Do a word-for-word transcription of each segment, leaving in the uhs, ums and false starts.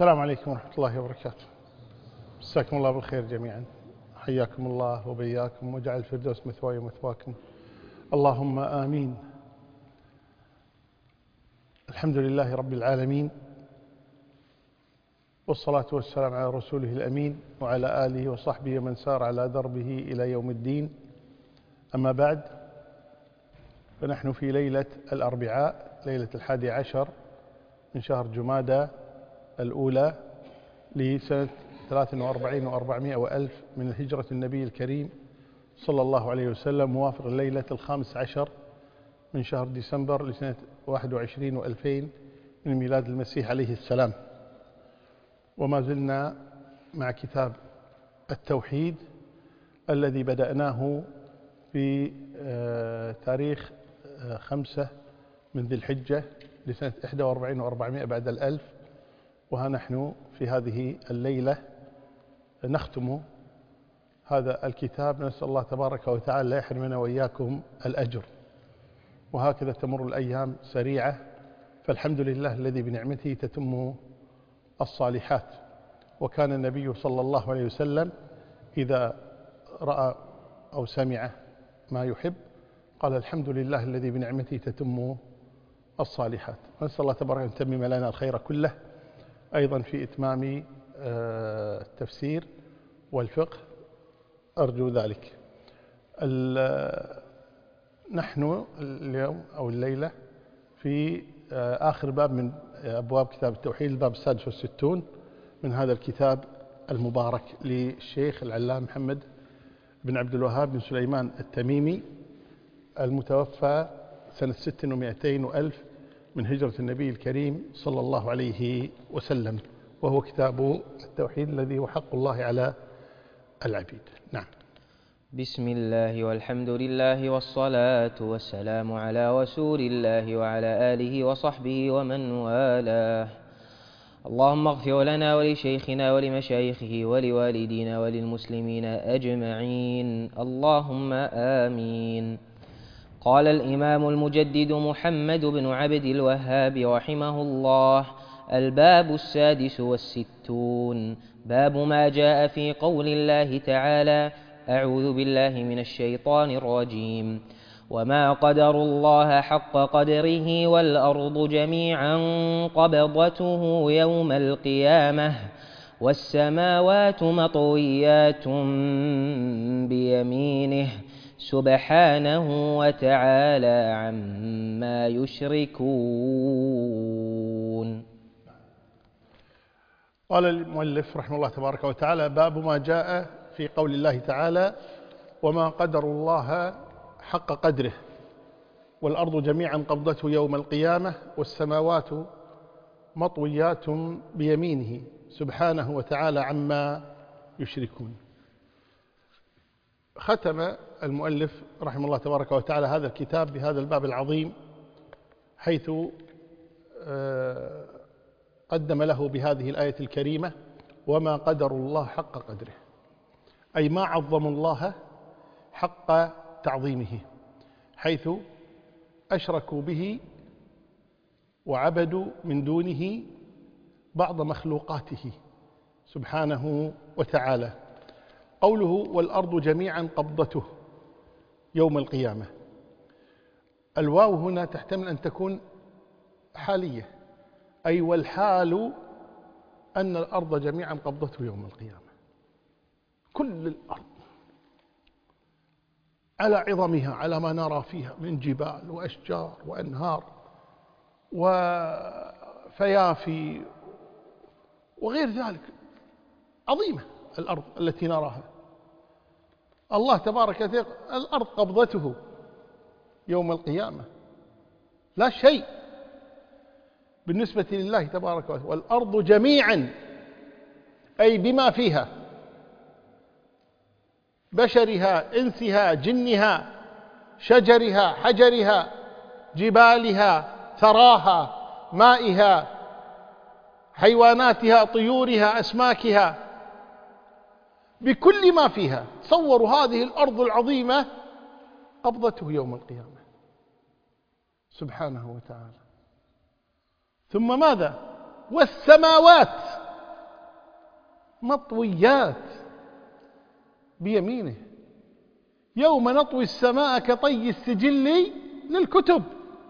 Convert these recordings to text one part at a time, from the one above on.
السلام عليكم ورحمة الله وبركاته. مساكم الله بالخير جميعا، حياكم الله وبياكم وجعل الفردوس مثواي ومثواكم، اللهم آمين. الحمد لله رب العالمين، والصلاة والسلام على رسوله الأمين وعلى آله وصحبه ومن سار على دربه إلى يوم الدين. أما بعد، فنحن في ليلة الأربعاء، ليلة الحادي عشر من شهر جمادى الأولى لسنة ثلاث وأربعين وأربعمائة وألف من الهجرة النبي الكريم صلى الله عليه وسلم، موافق ليلة الخامس عشر من شهر ديسمبر لسنة واحد وعشرين وألفين من ميلاد المسيح عليه السلام. وما زلنا مع كتاب التوحيد الذي بدأناه في تاريخ خمسة من ذي الحجة لسنة إحدى وأربعين وأربعمائة بعد الألف، وها نحن في هذه الليلة نختم هذا الكتاب. نسأل الله تبارك وتعالى لا يحرمنا وإياكم الأجر. وهكذا تمر الأيام سريعة، فالحمد لله الذي بنعمته تتم الصالحات. وكان النبي صلى الله عليه وسلم إذا رأى أو سمع ما يحب قال الحمد لله الذي بنعمته تتم الصالحات. نسأل الله تبارك أن يتمم لنا الخير كله، أيضا في إتمام التفسير والفقه أرجو ذلك. نحن اليوم أو الليلة في آخر باب من أبواب كتاب التوحيد، الباب السادس والستون من هذا الكتاب المبارك للشيخ العلامة محمد بن عبد الوهاب بن سليمان التميمي، المتوفى سنة ست ومائتين وألف من هجرة النبي الكريم صلى الله عليه وسلم، وهو كتاب التوحيد الذي هو حق الله على العبيد. نعم. بسم الله والحمد لله والصلاة والسلام على رسول الله وعلى آله وصحبه ومن والاه. اللهم اغفر لنا ولشيخنا ولمشايخه ولوالدينا وللمسلمين أجمعين، اللهم آمين. قال الإمام المجدد محمد بن عبد الوهاب رحمه الله: الباب السادس والستون، باب ما جاء في قول الله تعالى: أعوذ بالله من الشيطان الرجيم: وما قدروا الله حق قدره والأرض جميعا قبضته يوم القيامة والسماوات مطويات بيمينه سبحانه وتعالى عما يشركون. قال المؤلف رحمه الله تبارك وتعالى: باب ما جاء في قول الله تعالى: وما قدروا الله حق قدره والأرض جميعا قبضته يوم القيامة والسماوات مطويات بيمينه سبحانه وتعالى عما يشركون. ختم المؤلف رحمه الله تبارك وتعالى هذا الكتاب بهذا الباب العظيم، حيث قدم له بهذه الآية الكريمة: وما قدروا الله حق قدره، أي ما عظموا الله حق تعظيمه، حيث أشركوا به وعبدوا من دونه بعض مخلوقاته سبحانه وتعالى. قوله والأرض جميعا قبضته يوم القيامة، الواو هنا تحتمل أن تكون حالية، أي والحال أن الأرض جميعا قبضته يوم القيامة، كل الأرض على عظمها، على ما نرى فيها من جبال وأشجار وأنهار وفيافي وغير ذلك، عظيمة الأرض التي نراها. الله تبارك وتعالى الأرض قبضته يوم القيامة لا شيء بالنسبة لله تبارك وتعالى. والأرض جميعا أي بما فيها، بشرها إنسها جنها شجرها حجرها جبالها ثراها مائها حيواناتها طيورها أسماكها، بكل ما فيها. تصوروا هذه الأرض العظيمة قبضته يوم القيامة سبحانه وتعالى. ثم ماذا؟ والسماوات مطويات بيمينه. يوم نطوي السماء كطي السجل للكتب.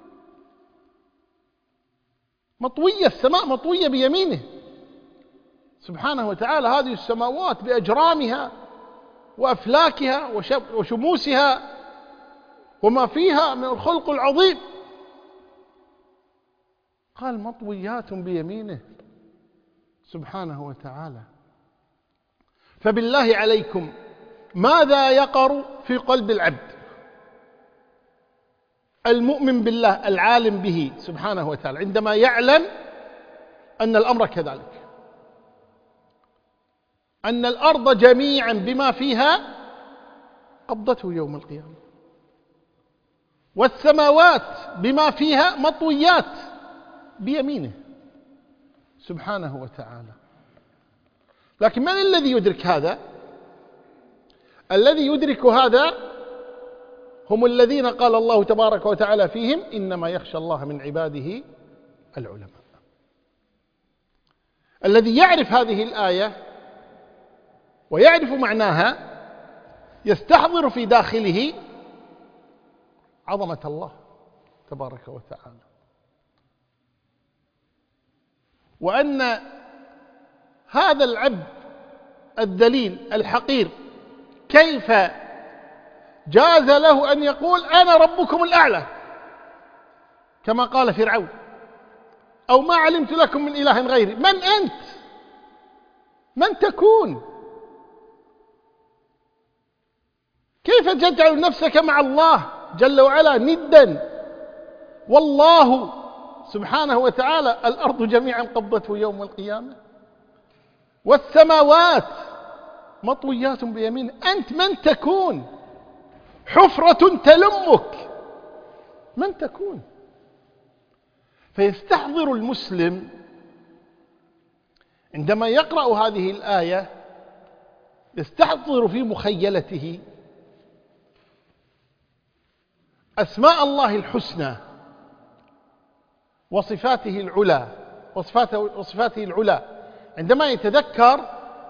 مطوية، السماء مطوية بيمينه سبحانه وتعالى. هذه السماوات بأجرامها وأفلاكها وشموسها وما فيها من الخلق العظيم، قال مطويات بيمينه سبحانه وتعالى. فبالله عليكم ماذا يقر في قلب العبد المؤمن بالله العالم به سبحانه وتعالى عندما يعلم أن الأمر كذلك، أن الأرض جميعا بما فيها قبضته يوم القيامة، والسماوات بما فيها مطويات بيمينه سبحانه وتعالى. لكن من الذي يدرك هذا؟ الذي يدرك هذا هم الذين قال الله تبارك وتعالى فيهم إنما يخشى الله من عباده العلماء. الذي يعرف هذه الآية ويعرف معناها يستحضر في داخله عظمة الله تبارك وتعالى، وأن هذا العبد الذليل الحقير كيف جاز له أن يقول أنا ربكم الأعلى كما قال فرعون، أو ما علمت لكم من إله غيري. من أنت؟ من تكون؟ كيف تجعل نفسك مع الله جل وعلا ندا؟ والله سبحانه وتعالى الأرض جميعا قبضته يوم القيامة والسماوات مطويات بيمينه. أنت من تكون؟ حفرة تلمك، من تكون؟ فيستحضر المسلم عندما يقرأ هذه الآية، يستحضر في مخيلته أسماء الله الحسنى وصفاته العلى وصفاته, وصفاته العلى عندما يتذكر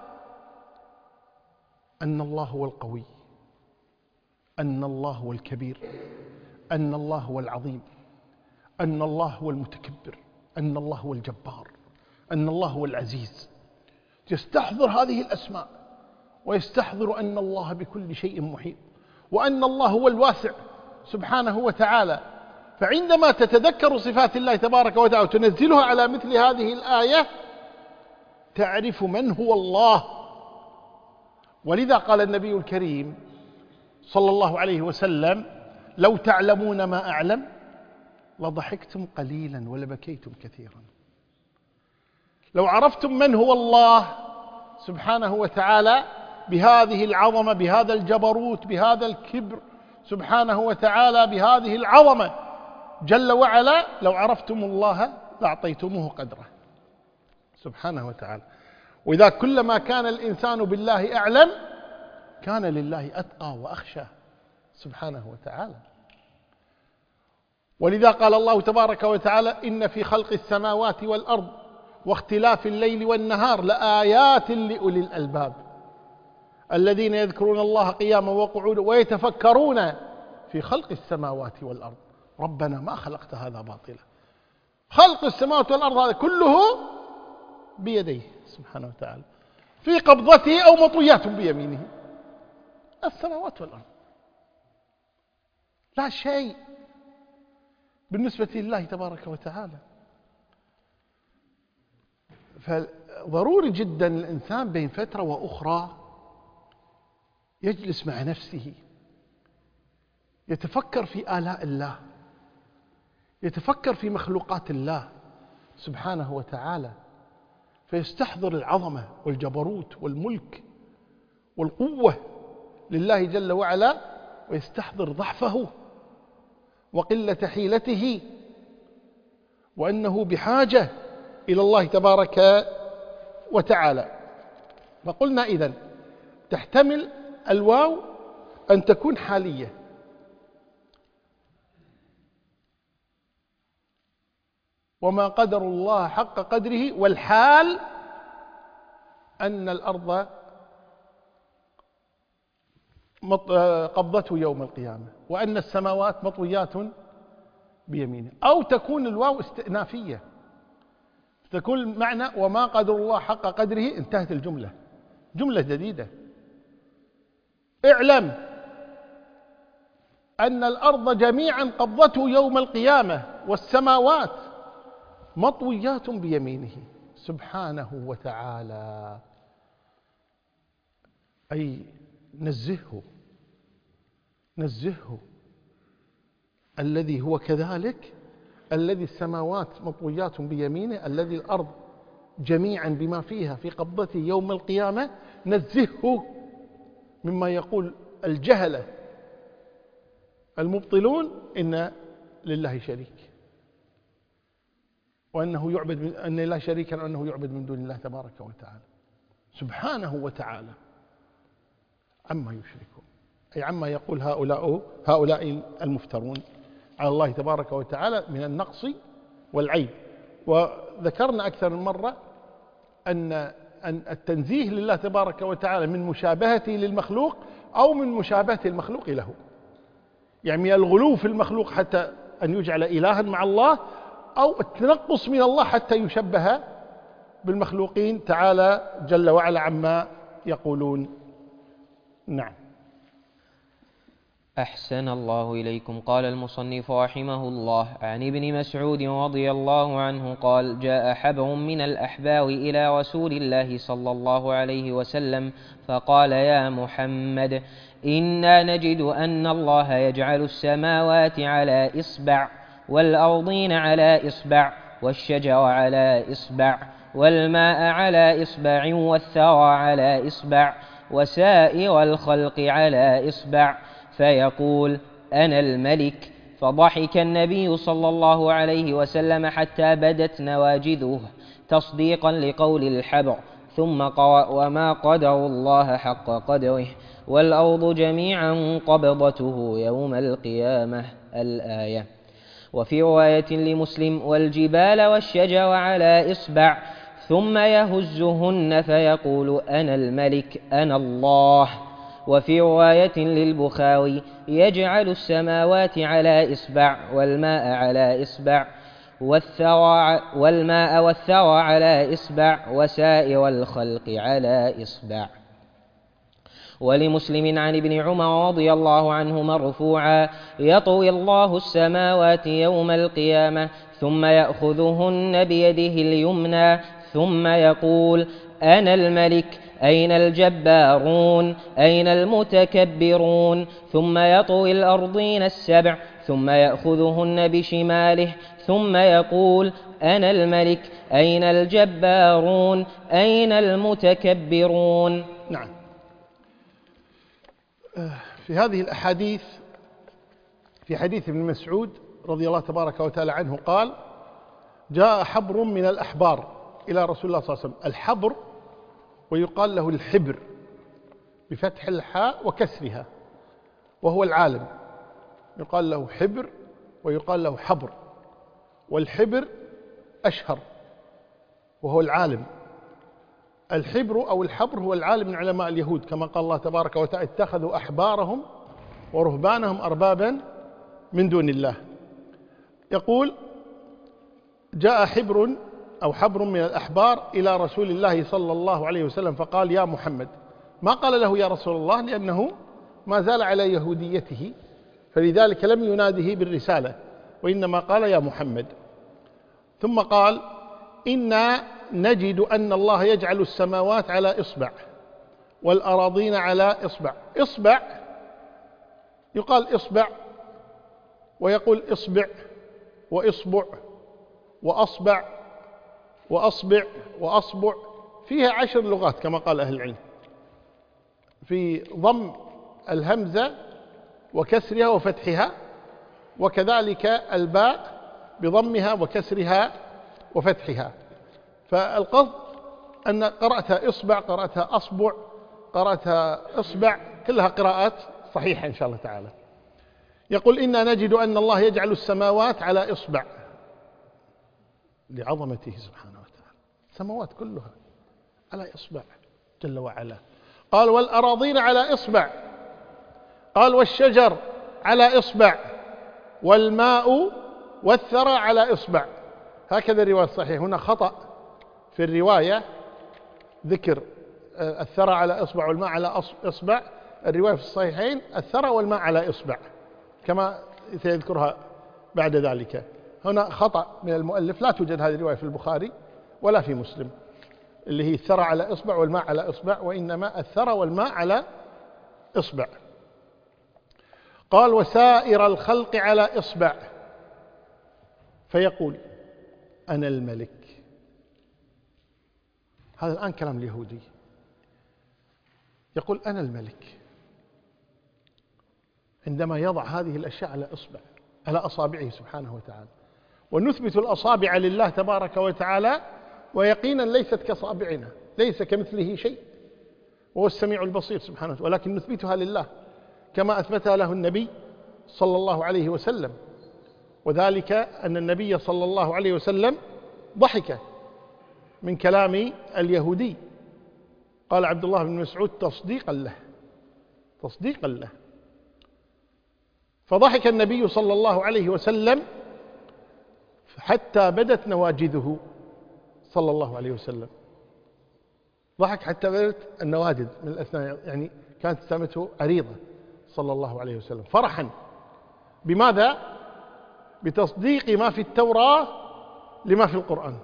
أن الله هو القوي، أن الله هو الكبير، أن الله هو العظيم، أن الله هو المتكبر، أن الله هو الجبار، أن الله هو العزيز. يستحضر هذه الأسماء ويستحضر أن الله بكل شيء محيط، وأن الله هو الواسع سبحانه وتعالى. فعندما تتذكر صفات الله تبارك وتعالى وتنزلها على مثل هذه الآية تعرف من هو الله. ولذا قال النبي الكريم صلى الله عليه وسلم لو تعلمون ما أعلم لضحكتم قليلا ولبكيتم كثيرا. لو عرفتم من هو الله سبحانه وتعالى بهذه العظمة، بهذا الجبروت، بهذا الكبر سبحانه وتعالى، بهذه العظمة جل وعلا، لو عرفتم الله لأعطيتموه قدره سبحانه وتعالى. وإذا كلما كان الإنسان بالله أعلم كان لله أتقى وأخشى سبحانه وتعالى. ولذا قال الله تبارك وتعالى إن في خلق السماوات والأرض واختلاف الليل والنهار لآيات لأولي الألباب الذين يذكرون الله قياما وقعودا ويتفكرون في خلق السماوات والأرض ربنا ما خلقت هذا باطلا. خلق السماوات والأرض هذا كله بيديه سبحانه وتعالى، في قبضته أو مطويات بيمينه. السماوات والأرض لا شيء بالنسبة لله تبارك وتعالى. فضروري جدا الإنسان بين فترة وأخرى يجلس مع نفسه يتفكر في آلاء الله، يتفكر في مخلوقات الله سبحانه وتعالى، فيستحضر العظمة والجبروت والملك والقوة لله جل وعلا، ويستحضر ضعفه وقلة حيلته، وأنه بحاجة إلى الله تبارك وتعالى. فقلنا إذن تحتمل الواو أن تكون حالية، وما قدر الله حق قدره، والحال أن الأرض قبضته يوم القيامة، وأن السماوات مطويات بيمينه. أو تكون الواو استئنافية، تكون المعنى وما قدر الله حق قدره، انتهت الجملة، جملة جديدة. اعلم أن الأرض جميعا قبضته يوم القيامة والسماوات مطويات بيمينه سبحانه وتعالى. أي نزهه نزهه الذي هو كذلك، الذي السماوات مطويات بيمينه، الذي الأرض جميعا بما فيها في قبضته يوم القيامة. نزهه مما يقول الجهلة المبطلون إن لله شريك، وأنه يعبد من أن لله شريكا، وأنه يعبد من دون الله تبارك وتعالى سبحانه وتعالى عما يشركون، أي عما يقول هؤلاء هؤلاء المفترون على الله تبارك وتعالى من النقص والعيب. وذكرنا أكثر من مرة أن أن التنزيه لله تبارك وتعالى من مشابهته للمخلوق أو من مشابهة المخلوق له، يعني من الغلو في المخلوق حتى أن يجعل إلها مع الله، أو التنقص من الله حتى يشبه بالمخلوقين تعالى جل وعلا عما يقولون. نعم. أحسن الله إليكم. قال المصنف رحمه الله: عن ابن مسعود رضي الله عنه قال: جاء حبر من الأحبار إلى رسول الله صلى الله عليه وسلم فقال: يا محمد، إنا نجد أن الله يجعل السماوات على إصبع، والأرضين على إصبع، والشجر على إصبع، والماء على إصبع، والثرى على إصبع، وسائر الخلق على إصبع، فيقول: أنا الملك. فضحك النبي صلى الله عليه وسلم حتى بدت نواجذه تصديقا لقول الحبر، ثم قرأ: وما قدر الله حق قدره، والأرض جميعا قبضته يوم القيامة، الآية. وفي رواية لمسلم: والجبال والشجر على إصبع، ثم يهزهن فيقول: أنا الملك، أنا الله. وفي رواية للبخاري: يجعل السماوات على إصبع، والماء على إصبع، والثرى والماء والثرى على إصبع، وسائر الخلق على إصبع. ولمسلم عن ابن عمر رضي الله عنه مرفوعا: يطوي الله السماوات يوم القيامة، ثم يأخذهن بيده اليمنى، ثم يقول: أنا الملك، أين الجبارون، أين المتكبرون. ثم يطوي الأرضين السبع، ثم يأخذهن بشماله، ثم يقول: أنا الملك، أين الجبارون، أين المتكبرون. نعم. في هذه الأحاديث، في حديث ابن مسعود رضي الله تبارك وتعالى عنه قال: جاء حبر من الأحبار إلى رسول الله صلى الله عليه وسلم. الحبر ويقال له الحبر بفتح الحاء وكسرها، وهو العالم، يقال له حبر ويقال له حبر، والحبر أشهر وهو العالم. الحبر أو الحبر هو العالم من علماء اليهود، كما قال الله تبارك وتعالى: اتخذوا أحبارهم ورهبانهم أربابا من دون الله. يقول: جاء حبر أو حبر من الأحبار إلى رسول الله صلى الله عليه وسلم فقال: يا محمد. ما قال له يا رسول الله لأنه ما زال على يهوديته، فلذلك لم يناده بالرسالة، وإنما قال: يا محمد. ثم قال: إنا نجد أن الله يجعل السماوات على إصبع، والأراضين على إصبع. إصبع يقال إصبع، ويقول إصبع، وإصبع، وأصبع، وأصبع، وأصبع، فيها عشر لغات كما قال أهل العلم، في ضم الهمزة وكسرها وفتحها، وكذلك الباء بضمها وكسرها وفتحها. فالقصد أن قرأتها إصبع، قرأتها أصبع، قرأتها إصبع، كلها قراءات صحيحة إن شاء الله تعالى. يقول: إنا نجد أن الله يجعل السماوات على إصبع، لعظمته سبحانه وتعالى، السماوات كلها على إصبع، جل وعلا. قال والأراضين على إصبع، قال والشجر على إصبع، والماء والثرى على إصبع. هكذا الرواية الصحيحة. هنا خطأ في الرواية، ذكر الثرى على إصبع والماء على إصبع. الرواية في الصحيحين الثرى والماء على إصبع كما سيذكرها بعد ذلك. هنا خطأ من المؤلف، لا توجد هذه الرواية في البخاري ولا في مسلم، اللي هي الثرى على إصبع والماء على إصبع، وإنما الثرى والماء على إصبع. قال وسائر الخلق على إصبع، فيقول أنا الملك. هذا الآن كلام اليهودي، يقول أنا الملك عندما يضع هذه الأشياء على إصبع، على أصابعه سبحانه وتعالى. ونثبت الأصابع لله تبارك وتعالى، ويقينا ليست كصابعنا، ليس كمثله شيء، وهو السميع البصير سبحانه وتعالى، ولكن نثبتها لله كما أثبتها له النبي صلى الله عليه وسلم. وذلك أن النبي صلى الله عليه وسلم ضحك من كلام اليهودي. قال عبد الله بن مسعود تصديقا له، تصديقا له. فضحك النبي صلى الله عليه وسلم حتى بدت نواجذه صلى الله عليه وسلم، ضحك حتى بدت النواجذ من الأسنان، يعني كانت ابتسامته عريضة صلى الله عليه وسلم، فرحا بماذا؟ بتصديق ما في التوراة لما في القرآن.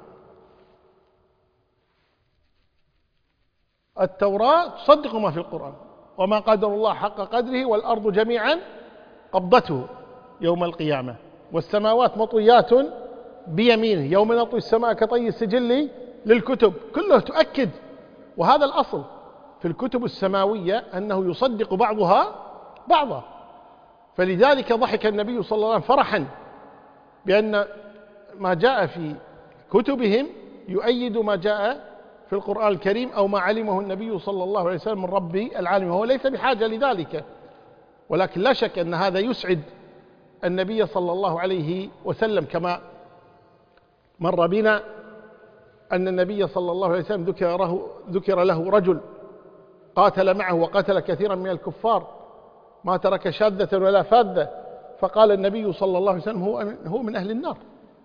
التوراة تصدق ما في القرآن، وما قدر الله حق قدره والأرض جميعا قبضته يوم القيامة والسماوات مطويات بيمينه يوم نطوي السماء كطي السجل للكتب، كله تؤكد. وهذا الأصل في الكتب السماوية أنه يصدق بعضها بعضا. فلذلك ضحك النبي صلى الله عليه وسلم فرحا بأن ما جاء في كتبهم يؤيد ما جاء في القرآن الكريم أو ما علمه النبي صلى الله عليه وسلم من رب العالمين، وهو ليس بحاجة لذلك. ولكن لا شك أن هذا يسعد النبي صلى الله عليه وسلم، كما مر بنا أن النبي صلى الله عليه وسلم ذكر له, ذكر له رجل قاتل معه وقتل كثيرا من الكفار ما ترك شاذة ولا فاذة، فقال النبي صلى الله عليه وسلم هو هو من أهل النار.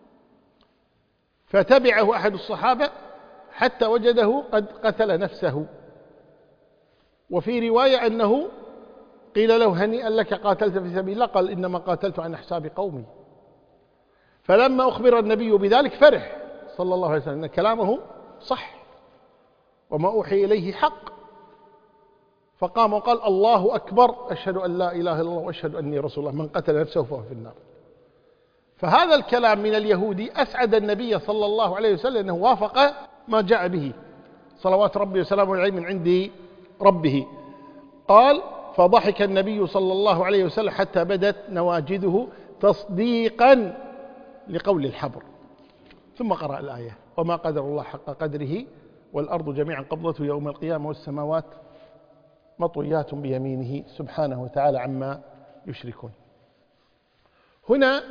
فتبعه أحد الصحابة حتى وجده قد قتل نفسه. وفي رواية أنه قيل له هنيئا لك قاتلت في سبيل الله، قال إنما قاتلت عن حساب قومي. فلما أخبر النبي بذلك فرح صلى الله عليه وسلم أن كلامه صح وما أوحي إليه حق، فقام وقال الله أكبر أشهد أن لا إله إلا الله وأشهد أني رسول الله، من قتل نفسه فهو في النار. فهذا الكلام من اليهودي أسعد النبي صلى الله عليه وسلم أنه وافق ما جاء به صلوات ربي وسلامه عليه من عند ربه. قال فضحك النبي صلى الله عليه وسلم حتى بدت نواجذه تصديقا لقول الحبر، ثم قرأ الآية وما قدر الله حق قدره والأرض جميعا قبضته يوم القيامة والسماوات مطويات بيمينه سبحانه وتعالى عما يشركون. هنا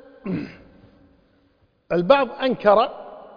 البعض أنكر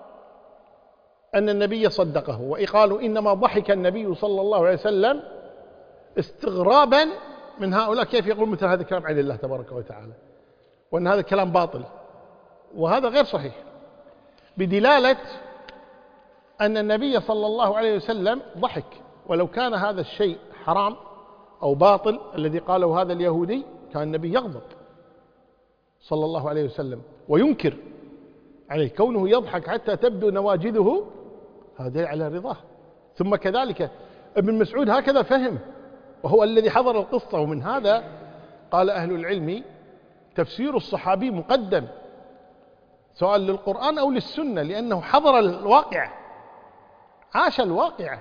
أن النبي صدقه، وقالوا إنما ضحك النبي صلى الله عليه وسلم استغرابا من هؤلاء كيف يقول مثل هذا الكلام عن الله تبارك وتعالى، وأن هذا الكلام باطل، وهذا غير صحيح، بدلالة أن النبي صلى الله عليه وسلم ضحك. ولو كان هذا الشيء حرام أو باطل الذي قاله هذا اليهودي كان النبي يغضب صلى الله عليه وسلم وينكر عليه. كونه يضحك حتى تبدو نواجذه هذا على رضاه. ثم كذلك ابن مسعود هكذا فهم، وهو الذي حضر القصة. ومن هذا قال أهل العلم تفسير الصحابي مقدم سواء للقرآن أو للسنة، لأنه حضر الواقع، عاش الواقع.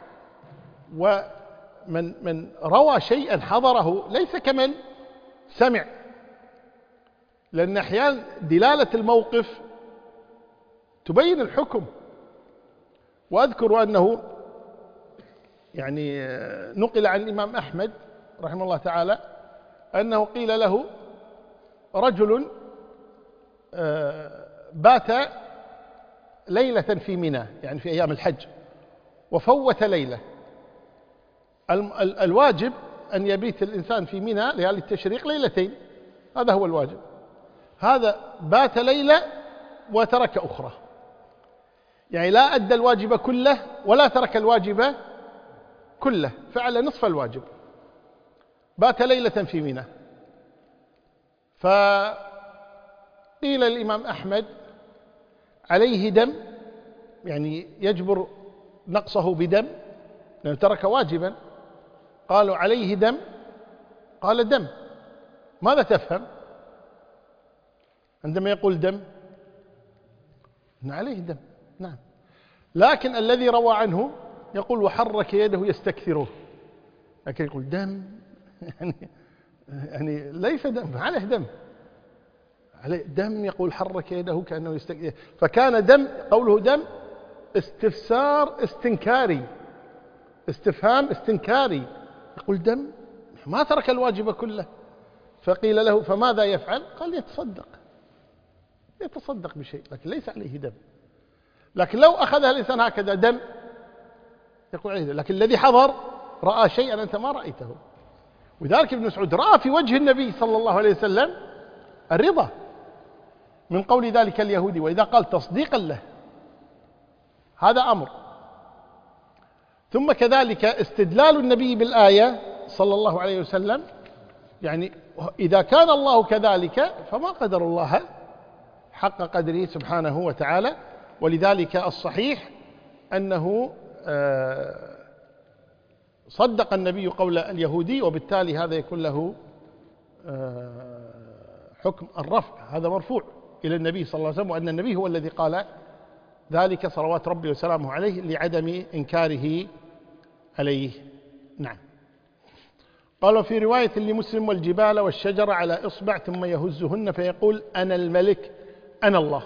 ومن من روى شيئا حضره ليس كمن سمع، لأن أحيانا دلالة الموقف تبين الحكم. وأذكر أنه يعني نقل عن الإمام أحمد رحمه الله تعالى أنه قيل له رجل بات ليلة في منى، يعني في أيام الحج، وفوت ليلة، الواجب أن يبيت الإنسان في منى ليالي التشريق ليلتين، هذا هو الواجب. هذا بات ليلة وترك أخرى، يعني لا أدى الواجب كله ولا ترك الواجب كله، فعل نصف الواجب، بات ليلة في منى. فقيل الإمام أحمد عليه دم، يعني يجبر نقصه بدم لأنه ترك واجبا. قالوا عليه دم، قال دم. ماذا تفهم عندما يقول دم؟ إن عليه دم، نعم. لكن الذي روى عنه يقول وحرك يده يستكثره، لكن يقول دم يعني يعني ليس دم، عليه دم، عليه دم. يقول حرك يده كأنه يستكثر، فكان دم، قوله دم استفسار استنكاري، استفهام استنكاري، يقول دم، ما ترك الواجب كله. فقيل له فماذا يفعل؟ قال يتصدق، يتصدق بشيء، لكن ليس عليه دم. لكن لو أخذها الإنسان هكذا دم يقول عليه دم، لكن الذي حضر رأى شيئا أنت ما رأيته. وذلك ابن مسعود رأى في وجه النبي صلى الله عليه وسلم الرضا من قول ذلك اليهودي، وإذا قال تصديقا له، هذا أمر. ثم كذلك استدلال النبي بالآية صلى الله عليه وسلم، يعني إذا كان الله كذلك فما قدر الله حق قدره سبحانه وتعالى. ولذلك الصحيح أنه صدق النبي قول اليهودي، وبالتالي هذا يكون له حكم الرفع، هذا مرفوع إلى النبي صلى الله عليه وسلم، وأن النبي هو الذي قال ذلك صلوات ربي وسلامه عليه لعدم إنكاره عليه. نعم. قال في رواية لمسلم والجبال والشجر على إصبع ثم يهزهن فيقول أنا الملك أنا الله.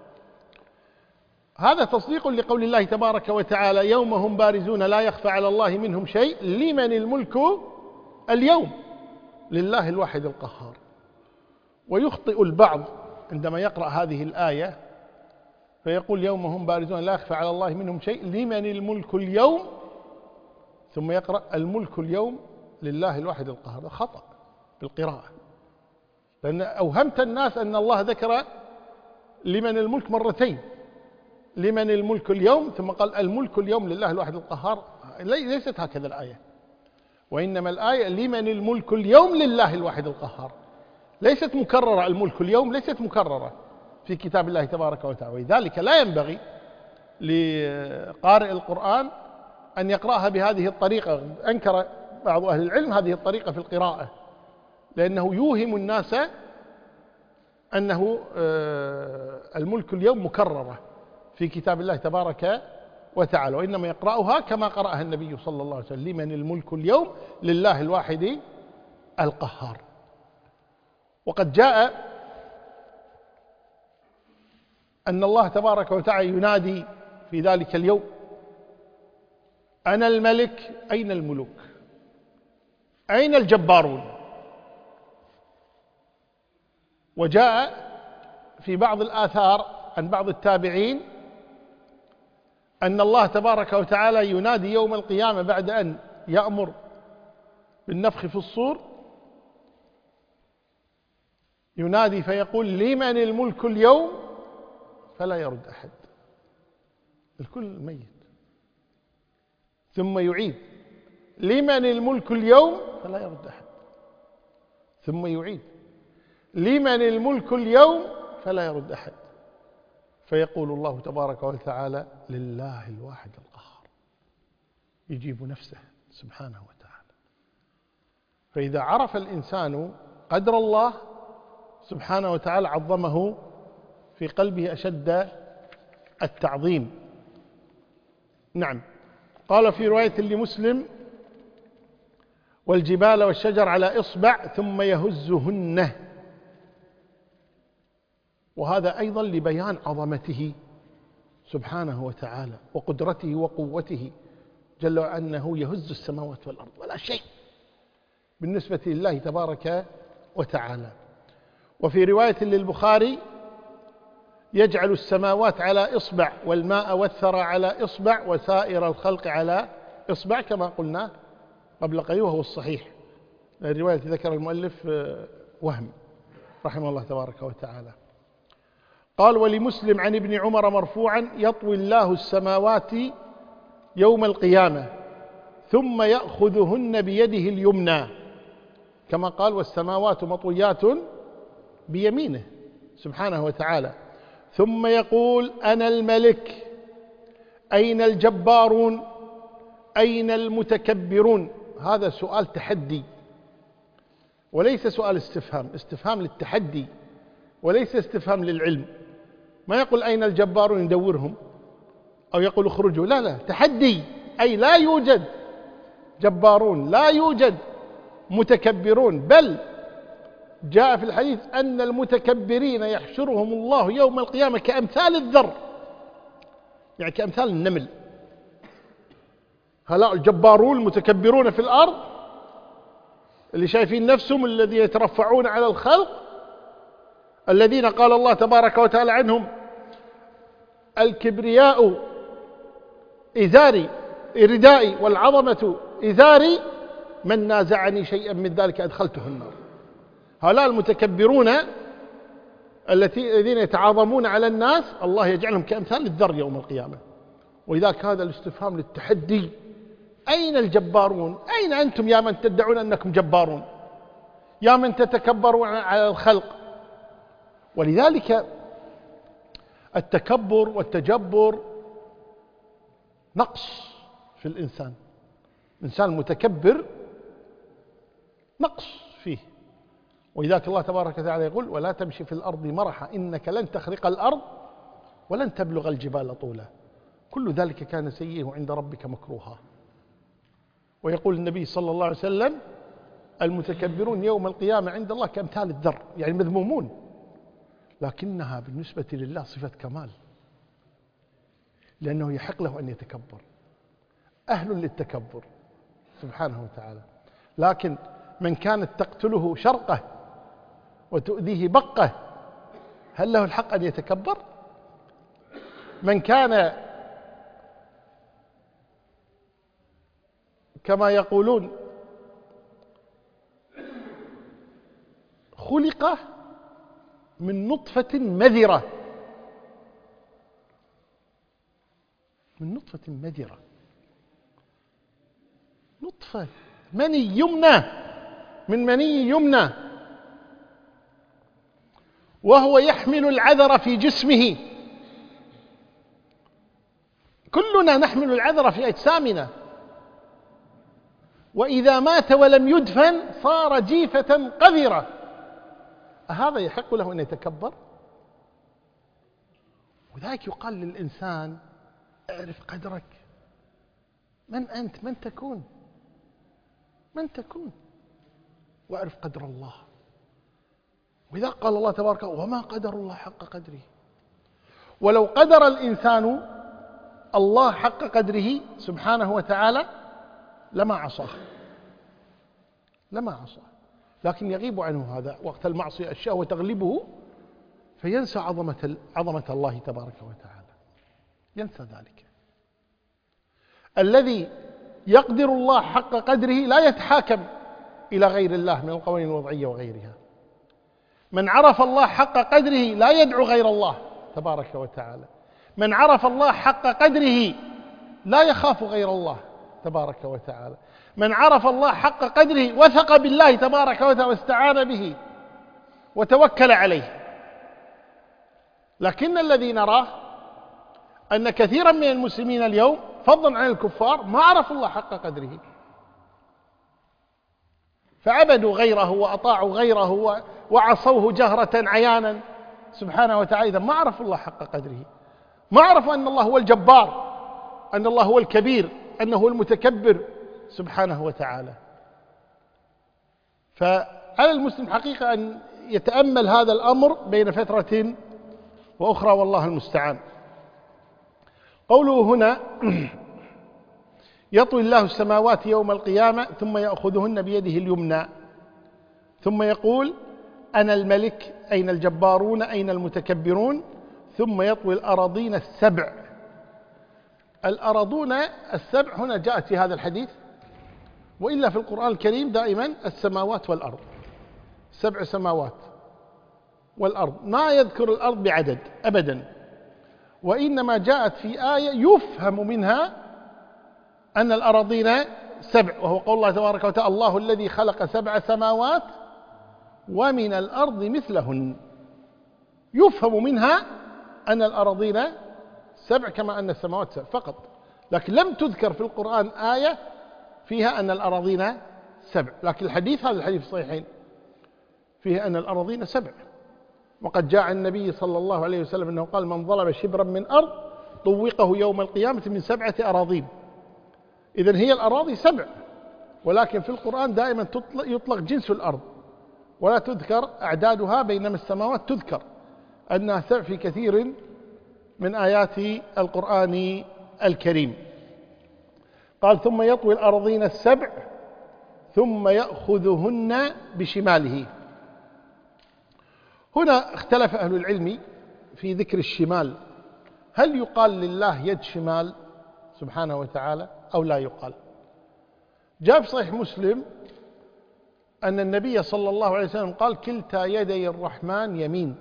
هذا تصديق لقول الله تبارك وتعالى يوم هم بارزون لا يخفى على الله منهم شيء لمن الملك اليوم لله الواحد القهار. ويخطئ البعض عندما يقرأ هذه الآية فيقول يوم هم بارزون لا يخفى على الله منهم شيء لمن الملك اليوم، ثم يقرأ الملك اليوم لله الواحد القهار. هذا خطأ بالقراءة، لأن أوهمت الناس أن الله ذكر لمن الملك مرتين، لمن الملك اليوم ثم قال الملك اليوم لله الواحد القهار. ليست هكذا الآية، وإنما الآية لمن الملك اليوم لله الواحد القهار، ليست مكررة. الملك اليوم ليست مكررة في كتاب الله تبارك وتعالى، ولذلك لا ينبغي لقارئ القرآن أن يقرأها بهذه الطريقة. أنكر بعض أهل العلم هذه الطريقة في القراءة، لأنه يوهم الناس أنه الملك اليوم مكررة في كتاب الله تبارك وتعالى، وإنما يقرأها كما قرأها النبي صلى الله عليه وسلم لمن الملك اليوم لله الواحد القهار. وقد جاء أن الله تبارك وتعالى ينادي في ذلك اليوم أنا الملك أين الملوك، أين الجبارون. وجاء في بعض الآثار عن بعض التابعين أن الله تبارك وتعالى ينادي يوم القيامة بعد أن يأمر بالنفخ في الصور، ينادي فيقول لمن الملك اليوم فلا يرد أحد، الكل ميت. ثم يعيد لمن الملك اليوم فلا يرد أحد، ثم يعيد لمن الملك اليوم فلا يرد أحد، فيقول الله تبارك وتعالى لله الواحد القهار، يجيب نفسه سبحانه وتعالى. فإذا عرف الإنسان قدر الله سبحانه وتعالى عظمه في قلبه أشد التعظيم. نعم. قال في رواية لمسلم والجبال والشجر على إصبع ثم يهزهن، وهذا أيضا لبيان عظمته سبحانه وتعالى وقدرته وقوته جل وعلا، أنه يهز السماوات والأرض ولا شيء بالنسبة لله تبارك وتعالى. وفي رواية للبخاري يجعل السماوات على إصبع والماء والثرى على إصبع وسائر الخلق على إصبع كما قلنا قبل قليل وهو الصحيح. الرواية التي ذكر المؤلف وهم رحمه الله تبارك وتعالى. قال: ولمسلم عن ابن عمر مرفوعا: يطوي الله السماوات يوم القيامة ثم يأخذهن بيده اليمنى، كما قال: والسماوات مطويات بيمينه سبحانه وتعالى، ثم يقول: أنا الملك، أين الجبارون، أين المتكبرون. هذا سؤال تحدي وليس سؤال استفهام، استفهام للتحدي وليس استفهام للعلم. ما يقول أين الجبارون يدورهم أو يقول اخرجوا، لا لا، تحدي، أي لا يوجد جبارون، لا يوجد متكبرون، بل جاء في الحديث أن المتكبرين يحشرهم الله يوم القيامة كأمثال الذر، يعني كأمثال النمل. هؤلاء الجبارون المتكبرون في الأرض اللي شايفين نفسهم، الذين يترفعون على الخلق، الذين قال الله تبارك وتعالى عنهم: الكبرياء إزاري ردائي والعظمة إزاري، من نازعني شيئا من ذلك أدخلته النار. هؤلاء المتكبرون الذين يتعاظمون على الناس الله يجعلهم كأمثال الذر يوم القيامة. ولذلك هذا الاستفهام للتحدي: أين الجبارون؟ أين أنتم يا من تدعون أنكم جبارون، يا من تتكبرون على الخلق؟ ولذلك التكبر والتجبر نقص في الإنسان. الإنسان المتكبر نقص فيه. ولذلك الله تبارك وتعالى يقول: ولا تمشي في الأرض مرحا إنك لن تخرق الأرض ولن تبلغ الجبال طولا، كل ذلك كان سيئه عند ربك مكروها. ويقول النبي صلى الله عليه وسلم: المتكبرون يوم القيامة عند الله كأمثال الذر، يعني مذمومون، لكنها بالنسبة لله صفة كمال، لأنه يحق له أن يتكبر، أهل للتكبر سبحانه وتعالى. لكن من كانت تقتله شرقه وتؤذيه بقه، هل له الحق أن يتكبر؟ من كان كما يقولون خلق من نطفة مذرة، من نطفة مذرة، نطفة مني يمنى، من مني يمنى، وهو يحمل العذر في جسمه. كلنا نحمل العذر في أجسامنا، وإذا مات ولم يدفن صار جيفة قذرة. أهذا يحق له أن يتكبر؟ وذلك يقال للإنسان: اعرف قدرك، من أنت، من تكون، من تكون، واعرف قدر الله. وإذا قال الله تبارك: وما قدر الله حق قدره. ولو قدر الإنسان الله حق قدره سبحانه وتعالى لما عصاه، لما عصاه، لكن يغيب عنه هذا وقت المعصية، الشهوة تغلبه فينسى عظمة عظمة الله تبارك وتعالى، ينسى ذلك. الذي يقدر الله حق قدره لا يتحاكم إلى غير الله من القوانين الوضعية وغيرها. من عرف الله حق قدره لا يدعو غير الله تبارك وتعالى. من عرف الله حق قدره لا يخاف غير الله تبارك وتعالى. من عرف الله حق قدره وثق بالله تبارك وتعالى واستعان به وتوكل عليه. لكن الذي نراه أن كثيرا من المسلمين اليوم فضلا عن الكفار ما عرفوا الله حق قدره، فعبدوا غيره وأطاعوا غيره وعصوه جهرة عيانا سبحانه وتعالى. إذا ما عرفوا الله حق قدره، ما عرفوا أن الله هو الجبار، أن الله هو الكبير، أنه هو المتكبر سبحانه وتعالى. فعلى المسلم حقيقة أن يتأمل هذا الأمر بين فترة وأخرى، والله المستعان. قوله هنا: يطوي الله السماوات يوم القيامة ثم يأخذهن بيده اليمنى، ثم يقول: أنا الملك، أين الجبارون، أين المتكبرون، ثم يطوي الأراضين السبع. الأراضون السبع هنا جاءت في هذا الحديث وإلا في القرآن الكريم دائما السماوات والأرض، سبع سماوات والأرض، ما يذكر الأرض بعدد أبدا، وإنما جاءت في آية يفهم منها أن الأراضين سبع، وهو قول الله تبارك وتعالى: الله الذي خلق سبع سماوات ومن الأرض مثلهن. يفهم منها أن الأراضين سبع كما أن السماوات سبع فقط، لكن لم تذكر في القرآن آية فيها أن الأراضين سبع. لكن الحديث، هذا الحديث الصحيحين، فيه أن الأراضين سبع. وقد جاء عن النبي صلى الله عليه وسلم أنه قال: من ظلم شبرا من أرض طوقه يوم القيامة من سبعة أراضين. إذن هي الأراضي سبع، ولكن في القرآن دائما يطلق جنس الأرض ولا تذكر أعدادها، بينما السماوات تذكر أنها سبع في كثير من آيات القرآن الكريم. قال: ثم يطوي الأراضين السبع ثم يأخذهن بشماله. هنا اختلف أهل العلم في ذكر الشمال، هل يقال لله يد شمال سبحانه وتعالى أو لا يقال؟ جاء في صحيح مسلم أن النبي صلى الله عليه وسلم قال: كلتا يدي الرحمن يمين،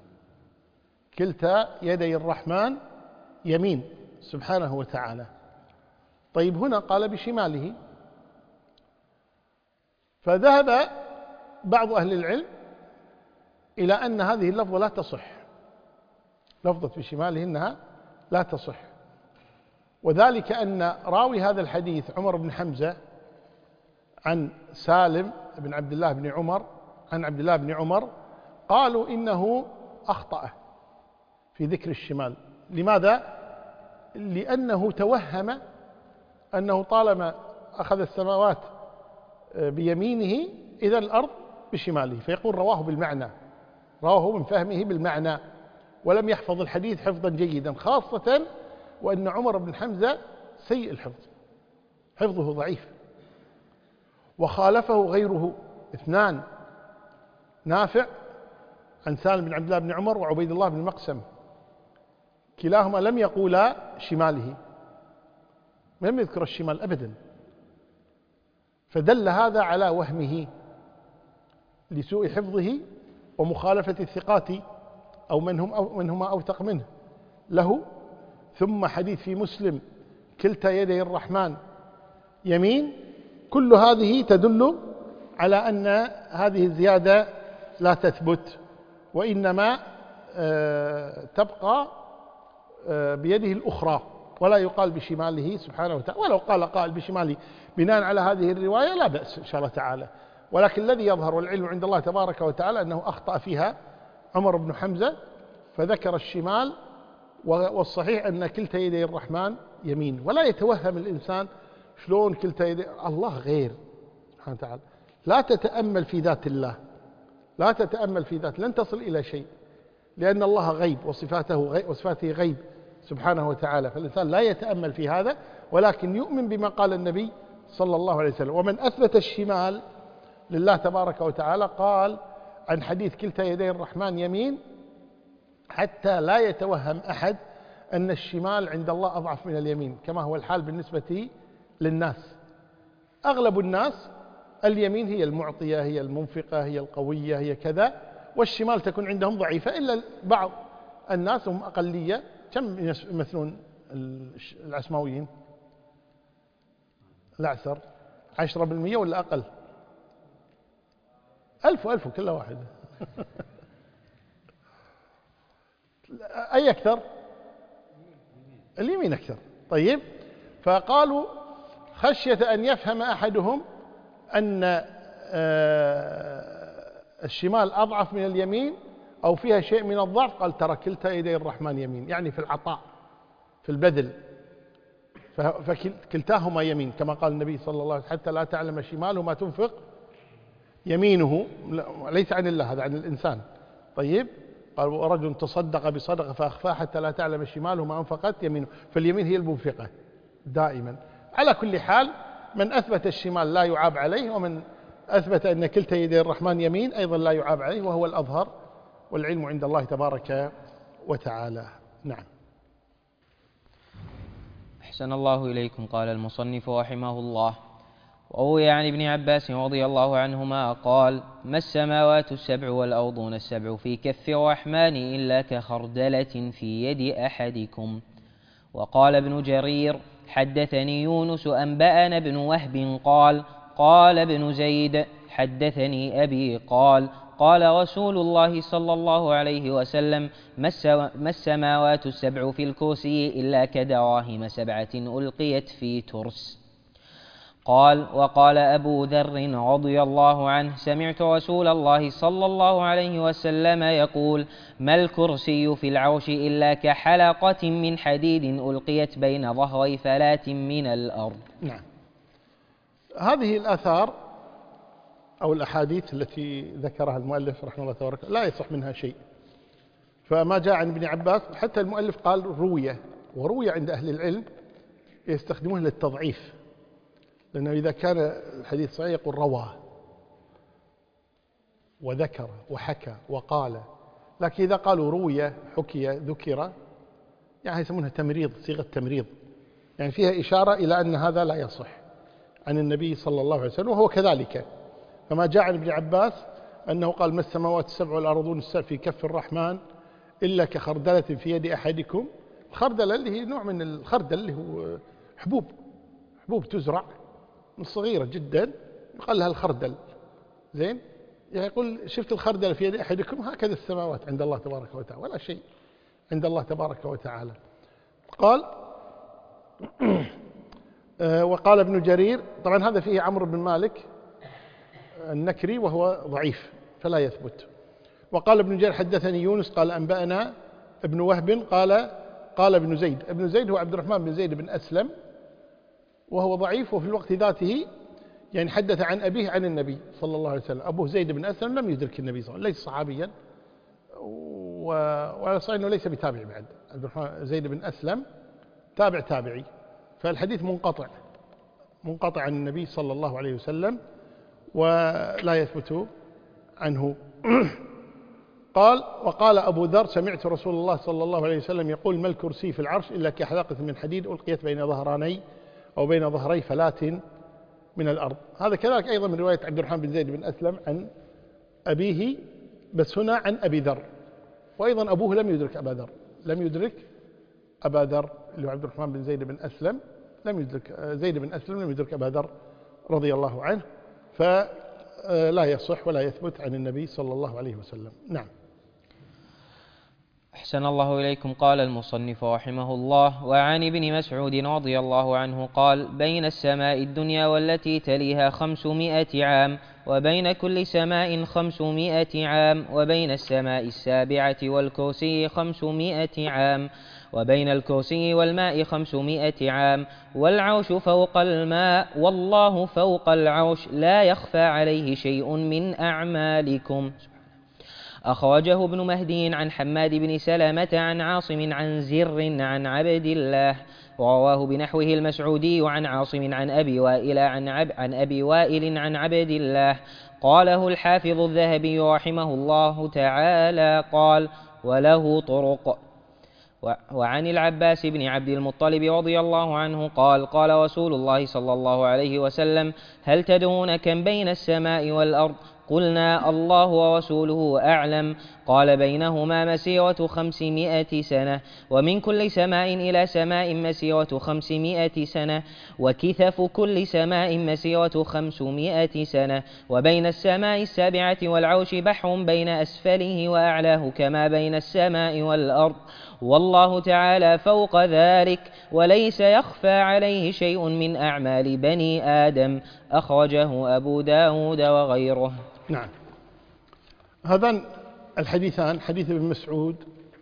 كلتا يدي الرحمن يمين سبحانه وتعالى. طيب هنا قال بشماله، فذهب بعض أهل العلم إلى أن هذه اللفظة لا تصح، لفظة بشماله إنها لا تصح، وذلك أن راوي هذا الحديث عمر بن حمزة عن سالم بن عبد الله بن عمر عن عبد الله بن عمر قالوا إنه أخطأ في ذكر الشمال. لماذا؟ لأنه توهم أنه طالما أخذ السماوات بيمينه إذا الأرض بشماله، فيقول رواه بالمعنى، رواه من فهمه بالمعنى، ولم يحفظ الحديث حفظا جيدا، خاصة وأن عمر بن حمزة سيء الحفظ، حفظه ضعيف. وخالفه غيره اثنان: نافع عن سالم بن عبد الله بن عمر وعبيد الله بن مقسم، كلاهما لم يقولا شماله، لم يذكر الشمال أبدا، فدل هذا على وهمه لسوء حفظه ومخالفة الثقات أو من هم أو من هما أوثق منه له. ثم حديث في مسلم: كلتا يدي الرحمن يمين، كل هذه تدل على أن هذه الزيادة لا تثبت، وإنما تبقى بيده الأخرى، ولا يقال بشماله سبحانه وتعالى. ولو قال قائل بشماله بناء على هذه الرواية لا بأس إن شاء الله تعالى، ولكن الذي يظهر والعلم عند الله تبارك وتعالى أنه أخطأ فيها عمر بن حمزة فذكر الشمال، والصحيح أن كلتا يدي الرحمن يمين. ولا يتوهم الإنسان شلون كلتا يدي الله غير سبحانه وتعالى، لا تتأمل في ذات الله، لا تتأمل في ذات، لن تصل إلى شيء، لأن الله غيب وصفاته غيب وصفاته غيب سبحانه وتعالى، فالإنسان لا يتأمل في هذا، ولكن يؤمن بما قال النبي صلى الله عليه وسلم. ومن أثبت الشمال لله تبارك وتعالى قال عن حديث كلتا يدي الرحمن يمين حتى لا يتوهم أحد أن الشمال عند الله أضعف من اليمين، كما هو الحال بالنسبة للناس. أغلب الناس اليمين هي المعطية، هي المنفقة، هي القوية، هي كذا، والشمال تكون عندهم ضعيفة، إلا بعض الناس هم أقلية. كم يمثلون العسماويين؟ الأعسر عشرة بالمئة ولا أقل؟ ألف وألف كل واحد. أي أكثر؟ اليمين أكثر. طيب، فقالوا خشية أن يفهم أحدهم أن الشمال أضعف من اليمين أو فيها شيء من الضعف، قال ترى كلتا يدي الرحمن يمين، يعني في العطاء في البذل، فكلتاهما يمين كما قال النبي صلى الله عليه وسلم: حتى لا تعلم شماله ما تنفق يمينه. ليس عن الله، هذا عن الإنسان. طيب، قال: ورجل تصدق بصدقة فأخفاها حتى لا تعلم شماله ما أنفقت يمينه، فاليمين هي المنفقة دائما. على كل حال، من أثبت الشمال لا يعاب عليه، ومن أثبت أن كلتا يدي الرحمن يمين أيضا لا يعاب عليه، وهو الأظهر، والعلم عند الله تبارك وتعالى. نعم. أحسن الله إليكم. قال المصنف رحمه الله: وروي عن ابن عباس رضي الله عنهما قال: ما السماوات السبع والأرضون السبع في كف الرحمن إلا كخردلة في يد أحدكم. وقال ابن جرير: حدثني يونس أنبأنا ابن وهب قال: قال ابن زيد: حدثني أبي قال: قال رسول الله صلى الله عليه وسلم: ما السماوات السبع في الكرسي إلا كدراهم سبعة ألقيت في ترس. قال: وقال أبو ذر رضي الله عنه: سمعت رسول الله صلى الله عليه وسلم يقول: ما الكرسي في العرش إلا كحلقة من حديد ألقيت بين ظهري فلاة من الأرض. نعم. هذه الآثار أو الأحاديث التي ذكرها المؤلف رحمه الله تبارك لا يصح منها شيء. فما جاء عن ابن عباس حتى المؤلف قال روية، وروي عند أهل العلم يستخدمونه للتضعيف، لأنه إذا كان الحديث صحيح يقول روى وذكر وحكى وقال، لكن إذا قالوا روية حكي ذكر يعني يسمونها تمريض، صيغة تمريض، يعني فيها إشارة إلى أن هذا لا يصح عن النبي صلى الله عليه وسلم، وهو كذلك. فما جاء عن ابن عباس أنه قال: ما السماوات السبع والأرضون السبع في كف الرحمن إلا كخردلة في يد أحدكم. الخردلة اللي هي نوع من الخردل اللي هو حبوب حبوب تزرع صغيرة جدا يقال لها الخردل. زين، يعني يقول: شفت الخردل في يد أحدكم، هكذا السماوات عند الله تبارك وتعالى، ولا شيء عند الله تبارك وتعالى. قال وقال ابن جرير، طبعا هذا فيه عمرو بن مالك النكري وهو ضعيف فلا يثبت. وقال ابن جرير: حدثني يونس قال أنبأنا ابن وهب قال قال ابن زيد. ابن زيد هو عبد الرحمن بن زيد بن أسلم وهو ضعيف، وفي الوقت ذاته يعني حدث عن أبيه عن النبي صلى الله عليه وسلم. أبوه زيد بن أسلم لم يدرك النبي صلى الله عليه وسلم، ليس صحابيا، وعلى صحيح أنه ليس بتابع بعد. عبد الرحمن زيد بن أسلم تابع تابعي، فالحديث منقطع منقطع عن النبي صلى الله عليه وسلم ولا يثبت عنه. قال: وقال أبو ذر: سمعت رسول الله صلى الله عليه وسلم يقول: ما الكرسي في العرش إلا كحلقة من حديد ألقيت بين ظهراني أو بين ظهري فلاة من الأرض. هذا كذلك أيضا من رواية عبد الرحمن بن زيد بن أسلم عن أبيه، بس هنا عن أبي ذر، وأيضا أبوه لم يدرك أبا ذر لم يدرك أبا ذر اللي هو عبد الرحمن بن زيد بن أسلم لم يدرك زيد بن أسلم لم يدرك أبا ذر رضي الله عنه، فلا يصح ولا يثبت عن النبي صلى الله عليه وسلم. نعم. أحسن الله إليكم. قال المصنف رحمه الله: وعن ابن مسعود رضي الله عنه قال: بين السماء الدنيا والتي تليها خمسمائة عام، وبين كل سماء خمسمائة عام، وبين السماء السابعة والكرسي خمسمائة عام، وبين الكرسي والماء خمسمائة عام، والعرش فوق الماء، والله فوق العرش، لا يخفى عليه شيء من أعمالكم. أخرجه ابن مهدي عن حماد بن سلمة عن عاصم عن زر عن عبد الله، ورواه بنحوه المسعودي عن عاصم عن أبي وائل عن, عب عن أبي وائل عن عبد الله. قاله الحافظ الذهبي رحمه الله تعالى قال: وله طرق. وعن العباس بن عبد المطلب رضي الله عنه قال: قال رسول الله صلى الله عليه وسلم: هل تدرون كم بين السماء والأرض؟ قلنا: الله ورسوله أعلم. قال: بينهما مسيرة خمسمائة سنة، ومن كل سماء إلى سماء مسيرة خمسمائة سنة، وكثف كل سماء مسيرة خمسمائة سنة، وبين السماء السابعة والعرش بحر بين أسفله وأعلاه كما بين السماء والأرض، والله تعالى فوق ذلك، وليس يخفى عليه شيء من أعمال بني آدم. أخرجه أبو داود وغيره. نعم. هذان الحديثان، حديث ابن مسعود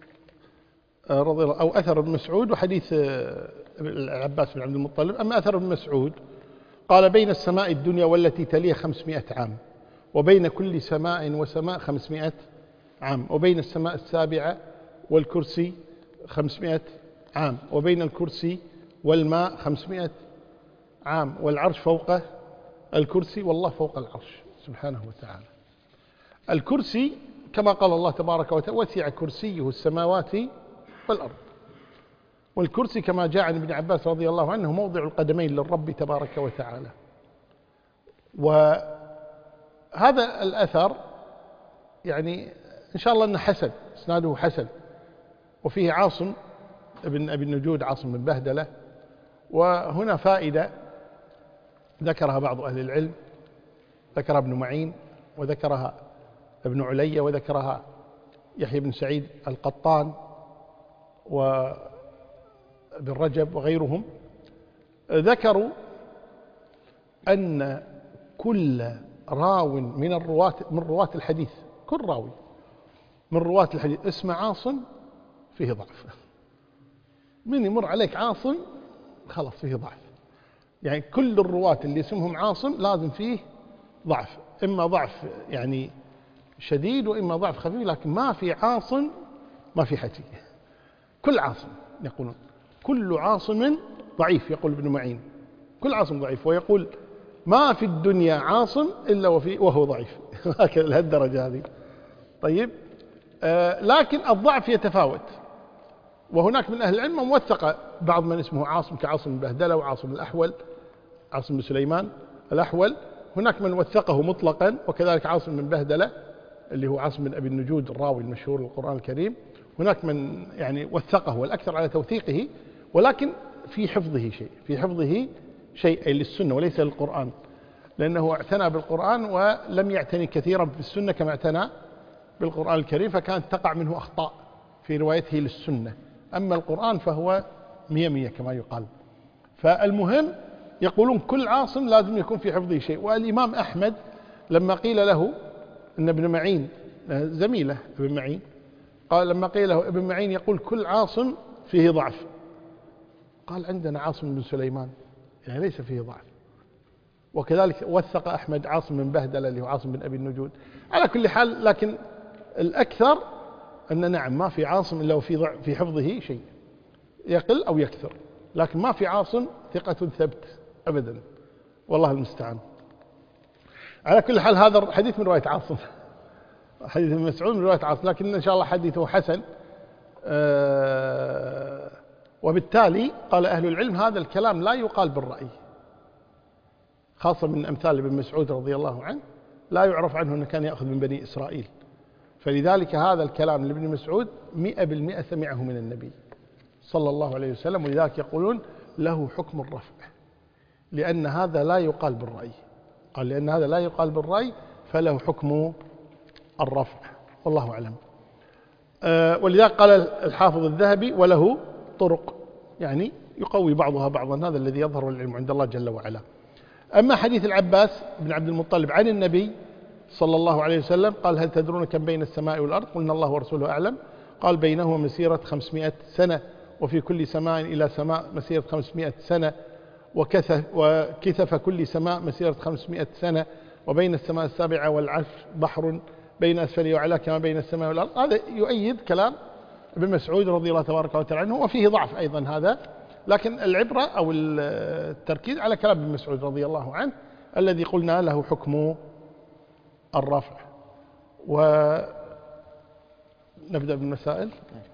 رضي الله أو أثر ابن مسعود وحديث العباس بن عبد المطلب. أما أثر ابن مسعود قال: بين السماء الدنيا والتي تليها خمسمائة عام، وبين كل سماء وسماء خمسمائة عام، وبين السماء السابعة والكرسي خمسمائة عام، وبين الكرسي والماء خمسمائة عام، والعرش فوق الكرسي، والله فوق العرش سبحانه وتعالى. الكرسي كما قال الله تبارك وتعالى: وسع كرسيه السماوات والأرض. والكرسي كما جاء عن ابن عباس رضي الله عنه موضع القدمين للرب تبارك وتعالى. وهذا الأثر يعني إن شاء الله أنه حسن، إسناده حسن، وفيه عاصم ابن أبي النجود، عاصم بن بهدلة. وهنا فائدة ذكرها بعض أهل العلم، ذكرها ابن معين وذكرها ابن علي وذكرها يحيى بن سعيد القطان وابن رجب وغيرهم. ذكروا أن كل راو من الرواة من رواة الحديث، كل راوي من رواة الحديث اسمه عاصم فيه ضعف. من يمر عليك عاصم خلاص فيه ضعف، يعني كل الرواة اللي اسمهم عاصم لازم فيه ضعف، إما ضعف يعني شديد وإما ضعف خفيف، لكن ما في عاصم ما في حكي. كل عاصم يقولون كل عاصم ضعيف، يقول ابن معين كل عاصم ضعيف، ويقول ما في الدنيا عاصم إلا وفي وهو ضعيف. هكذا لهالدرجة هذه. طيب آه لكن الضعف يتفاوت، وهناك من أهل العلم من وثق بعض من اسمه عاصم كعاصم بن بهدلة وعاصم الأحول، عاصم بن سليمان الأحول. هناك من وثقه مطلقا، وكذلك عاصم بن بهدلة اللي هو عاصم بن أبي النجود الراوي المشهور للقرآن الكريم. هناك من يعني وثقه، والأكثر على توثيقه، ولكن في حفظه شيء، في حفظه شيء أي للسنة وليس للقرآن، لأنه اعتنى بالقرآن ولم يعتني كثيرا بالسنة كما اعتنى بالقرآن الكريم، فكانت تقع منه أخطاء في روايته للسنة. أما القرآن فهو مية مية كما يقال. فالمهم يقولون كل عاصم لازم يكون في حفظه شيء. والإمام أحمد لما قيل له أن ابن معين زميله ابن معين، قال لما قيل له ابن معين يقول كل عاصم فيه ضعف، قال عندنا عاصم بن سليمان يعني ليس فيه ضعف. وكذلك وثق أحمد عاصم بن بهدلة اللي هو عاصم بن أبي النجود. على كل حال، لكن الأكثر أن نعم ما في عاصم إلا وفي ضعف في حفظه شيء، يقل أو يكثر، لكن ما في عاصم ثقة ثبت أبدا، والله المستعان. على كل حال هذا حديث من رواية عاصم، حديث ابن مسعود من رواية عاصم، لكن إن شاء الله حديثه حسن. أه وبالتالي قال أهل العلم هذا الكلام لا يقال بالرأي، خاصة من أمثال ابن مسعود رضي الله عنه، لا يعرف عنه أنه كان يأخذ من بني إسرائيل، فلذلك هذا الكلام لابن مسعود مئة بالمئة سمعه من النبي صلى الله عليه وسلم، ولذلك يقولون له حكم الرفع، لأن هذا لا يقال بالرأي. قال لأن هذا لا يقال بالرأي فله حكم الرفع، والله أعلم. أه ولذلك قال الحافظ الذهبي وله طرق، يعني يقوي بعضها بعضا، هذا الذي يظهر العلم عند الله جل وعلا. أما حديث العباس بن عبد المطلب عن النبي صلى الله عليه وسلم قال هل تدرون كم بين السماء والأرض؟ قلنا الله ورسوله أعلم. قال بينهما مسيرة خمسمائة سنة، وفي كل سماء إلى سماء مسيرة خمسمائة سنة، وكثف, وكثف كل سماء مسيرة خمسمائة سنة، وبين السماء السابعة والعرش بحر بين أسفله وأعلاه كما بين السماء والأرض. هذا يؤيد كلام ابن مسعود رضي الله تبارك وتعالى عنه، وفيه ضعف أيضا هذا، لكن العبرة أو التركيز على كلام ابن مسعود رضي الله عنه الذي قلنا له حكم الرفع. ونبدأ بالمسائل.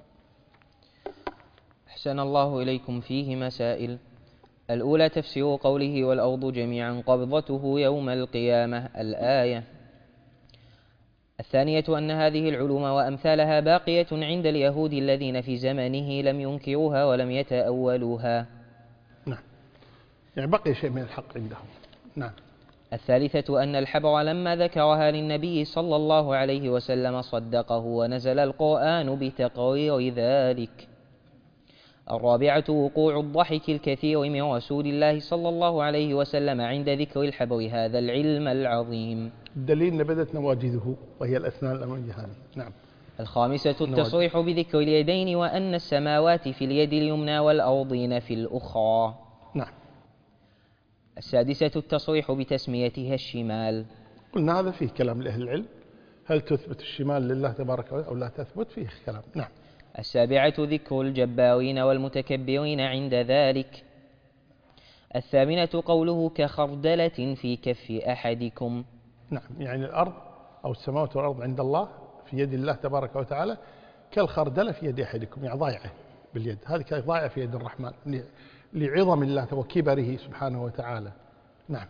أحسن الله إليكم. فيه مسائل. الأولى تفسير قوله والأرض جميعا قبضته يوم القيامة الآية. الثانية أن هذه العلوم وأمثالها باقية عند اليهود الذين في زمنه لم ينكروها ولم يتأولوها. نعم، يعني بقي شيء من الحق عندهم. نعم. الثالثة أن الحبر لما ذكرها للنبي صلى الله عليه وسلم صدقه ونزل القرآن بتقرير ذلك. الرابعة وقوع الضحك الكثير من رسول الله صلى الله عليه وسلم عند ذكر الحبر هذا العلم العظيم. الدليل أن بدت نواجذه وهي الأسنان الأمامية هذه. نعم. الخامسة التصريح بذكر اليدين وأن السماوات في اليد اليمنى والأرضين في الأخرى. نعم. السادسة التصريح بتسميتها الشمال. قلنا هذا فيه كلام لأهل العلم، هل تثبت الشمال لله تبارك وتعالى أو لا تثبت، فيه كلام. نعم. السابعة ذكر الجبارين والمتكبرين عند ذلك. الثامنة قوله كخردلة في كف أحدكم. نعم، يعني الأرض أو السماوات والأرض عند الله في يد الله تبارك وتعالى كالخردلة في يد أحدكم، يعني ضايعة باليد، هذه ضايعة في يد الرحمن لعظم الله وكبره سبحانه وتعالى. نعم.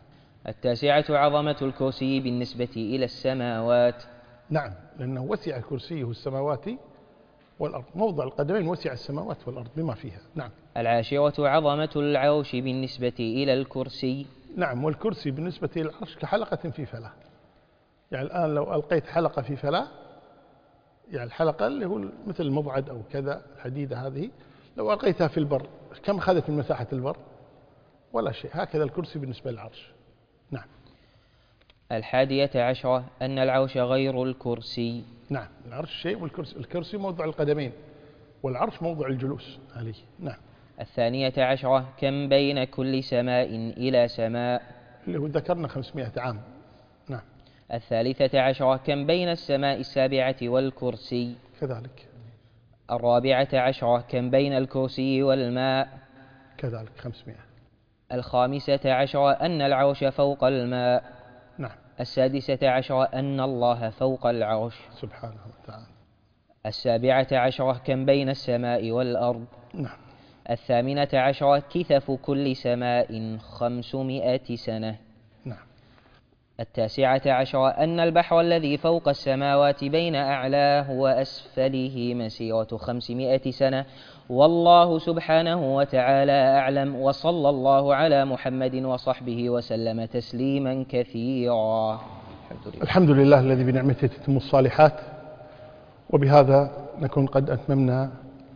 التاسعة عظمة الكرسي بالنسبة إلى السماوات. نعم، لأنه وسع كرسيه السماوات والأرض، موضع القدمين وسع السماوات والأرض بما فيها. نعم. العاشرة عظمة العرش بالنسبة إلى الكرسي. نعم، والكرسي بالنسبة إلى العرش كحلقة في فلاة. يعني الآن لو ألقيت حلقة في فلاة، يعني الحلقة اللي هو مثل المبعد أو كذا الحديدة هذه، لو ألقيتها في البر كم أخذت من مساحة البر؟ ولا شيء. هكذا الكرسي بالنسبة للعرش. نعم. الحادية عشرة أن العرش غير الكرسي. نعم، العرش شيء والكرسي الكرسي موضع القدمين، والعرش موضع الجلوس عليه. نعم. الثانية عشرة كم بين كل سماء إلى سماء، اللي هو ذكرنا خمسمائة عام. نعم. الثالثة عشرة كم بين السماء السابعة والكرسي. كذلك. الرابعة عشرة كم بين الكرسي والماء. كذلك خمسمائة. الخامسة عشرة أن العرش فوق الماء. نعم. السادسة عشرة أن الله فوق العرش سبحانه وتعالى. السابعة عشرة كم بين السماء والأرض. نعم. الثامنة عشرة كثف كل سماء خمسمائة سنة. نعم. التاسعة عشرة أن البحر الذي فوق السماوات بين أعلاه وأسفله مسيرة خمسمائة سنة، والله سبحانه وتعالى أعلم، وصلى الله على محمد وصحبه وسلم تسليما كثيرا. الحمد لله, الحمد لله الذي بنعمته تتم الصالحات. وبهذا نكون قد أتممنا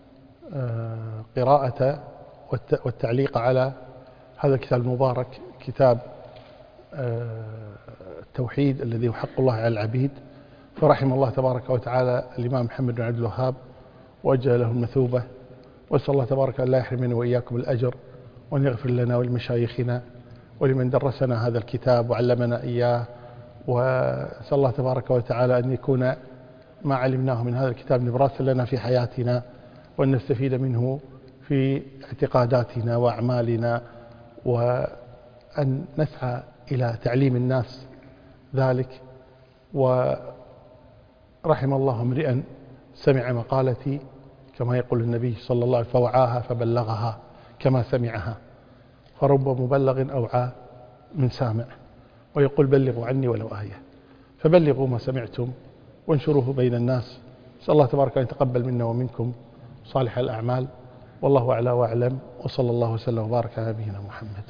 قراءة والتعليق على هذا الكتاب المبارك، كتاب التوحيد الذي هو حق الله على العبيد. فرحم الله تبارك وتعالى الإمام محمد بن عبد الوهاب وأجل له المثوبة، وأسأل الله تبارك أن لا يحرمنا وإياكم الأجر، وأن يغفر لنا ولمشايخنا ولمن درسنا هذا الكتاب وعلمنا إياه. وأسأل الله تبارك وتعالى أن يكون ما علمناه من هذا الكتاب نبراسا لنا في حياتنا، وأن نستفيد منه في اعتقاداتنا وأعمالنا، وأن نسعى إلى تعليم الناس ذلك. ورحم الله امرئا سمع مقالتي كما يقول النبي صلى الله عليه وسلم فوعاها فبلغها كما سمعها، فرب مبلغ أوعى من سامع. ويقول بلغوا عني ولو آية، فبلغوا ما سمعتم وانشروه بين الناس. نسأل الله تبارك أن يتقبل منا ومنكم صالح الأعمال، والله أعلى وأعلم، وصلى الله وسلم وبارك على نبينا محمد.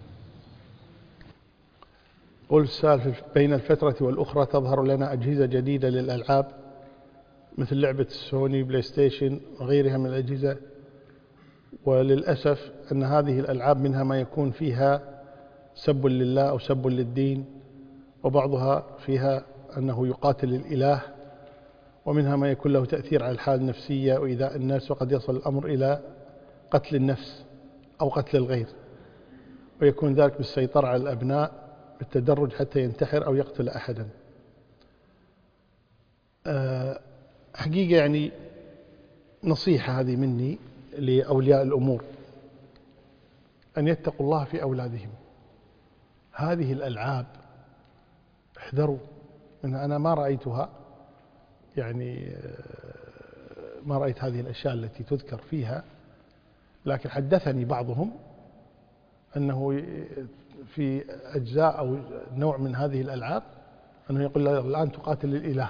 قل السالفة بين الفترة والأخرى تظهر لنا أجهزة جديدة للألعاب مثل لعبة السوني بلاي ستيشن وغيرها من الأجهزة، وللأسف أن هذه الألعاب منها ما يكون فيها سب لله أو سب للدين، وبعضها فيها أنه يقاتل الإله، ومنها ما يكون له تأثير على الحالة النفسية وإيذاء الناس، وقد يصل الأمر إلى قتل النفس أو قتل الغير، ويكون ذلك بالسيطرة على الأبناء بالتدرج حتى ينتحر أو يقتل أحدا. أه حقيقة يعني نصيحة هذه مني لأولياء الأمور أن يتقوا الله في أولادهم. هذه الألعاب احذروا منها. أنا ما رأيتها، يعني ما رأيت هذه الأشياء التي تذكر فيها، لكن حدثني بعضهم أنه في أجزاء أو نوع من هذه الألعاب أنه يقول الآن تقاتل الإله،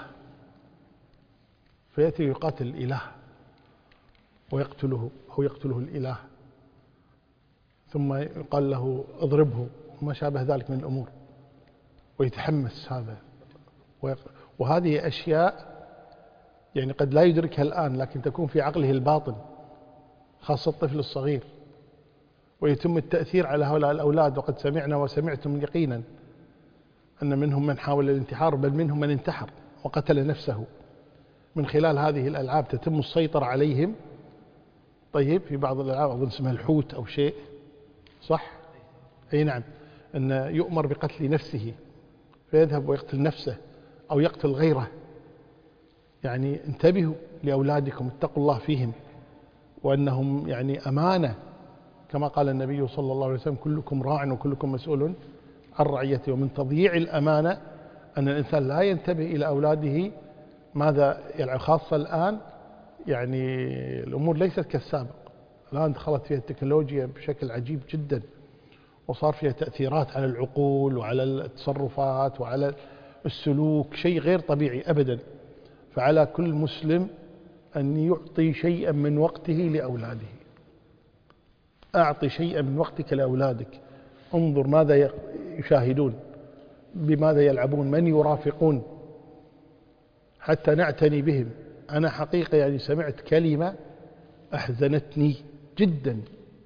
فيأتي يقاتل الإله ويقتله أو يقتله الإله، ثم يقال له اضربه وما شابه ذلك من الأمور، ويتحمس هذا. وهذه أشياء يعني قد لا يدركها الآن، لكن تكون في عقله الباطن، خاصة الطفل الصغير، ويتم التأثير على هؤلاء الأولاد. وقد سمعنا وسمعتم يقينا أن منهم من حاول الانتحار، بل منهم من انتحر وقتل نفسه من خلال هذه الألعاب. تتم السيطرة عليهم. طيب في بعض الألعاب أظن اسمها الحوت أو شيء، صح؟ أي نعم، أن يؤمر بقتل نفسه فيذهب ويقتل نفسه أو يقتل غيره. يعني انتبهوا لأولادكم، اتقوا الله فيهم، وأنهم يعني أمانة كما قال النبي صلى الله عليه وسلم كلكم راع وكلكم مسؤول عن رعيته. ومن تضييع الأمانة أن الإنسان لا ينتبه إلى أولاده ماذا يلعب، خاصة الآن يعني الأمور ليست كالسابق. الآن دخلت فيها التكنولوجيا بشكل عجيب جدا، وصار فيها تأثيرات على العقول وعلى التصرفات وعلى السلوك، شيء غير طبيعي أبدا. فعلى كل مسلم أن يعطي شيئا من وقته لأولاده. أعطي شيئا من وقتك لأولادك، انظر ماذا يشاهدون، بماذا يلعبون، من يرافقون، حتى نعتني بهم. أنا حقيقة يعني سمعت كلمة أحزنتني جدا،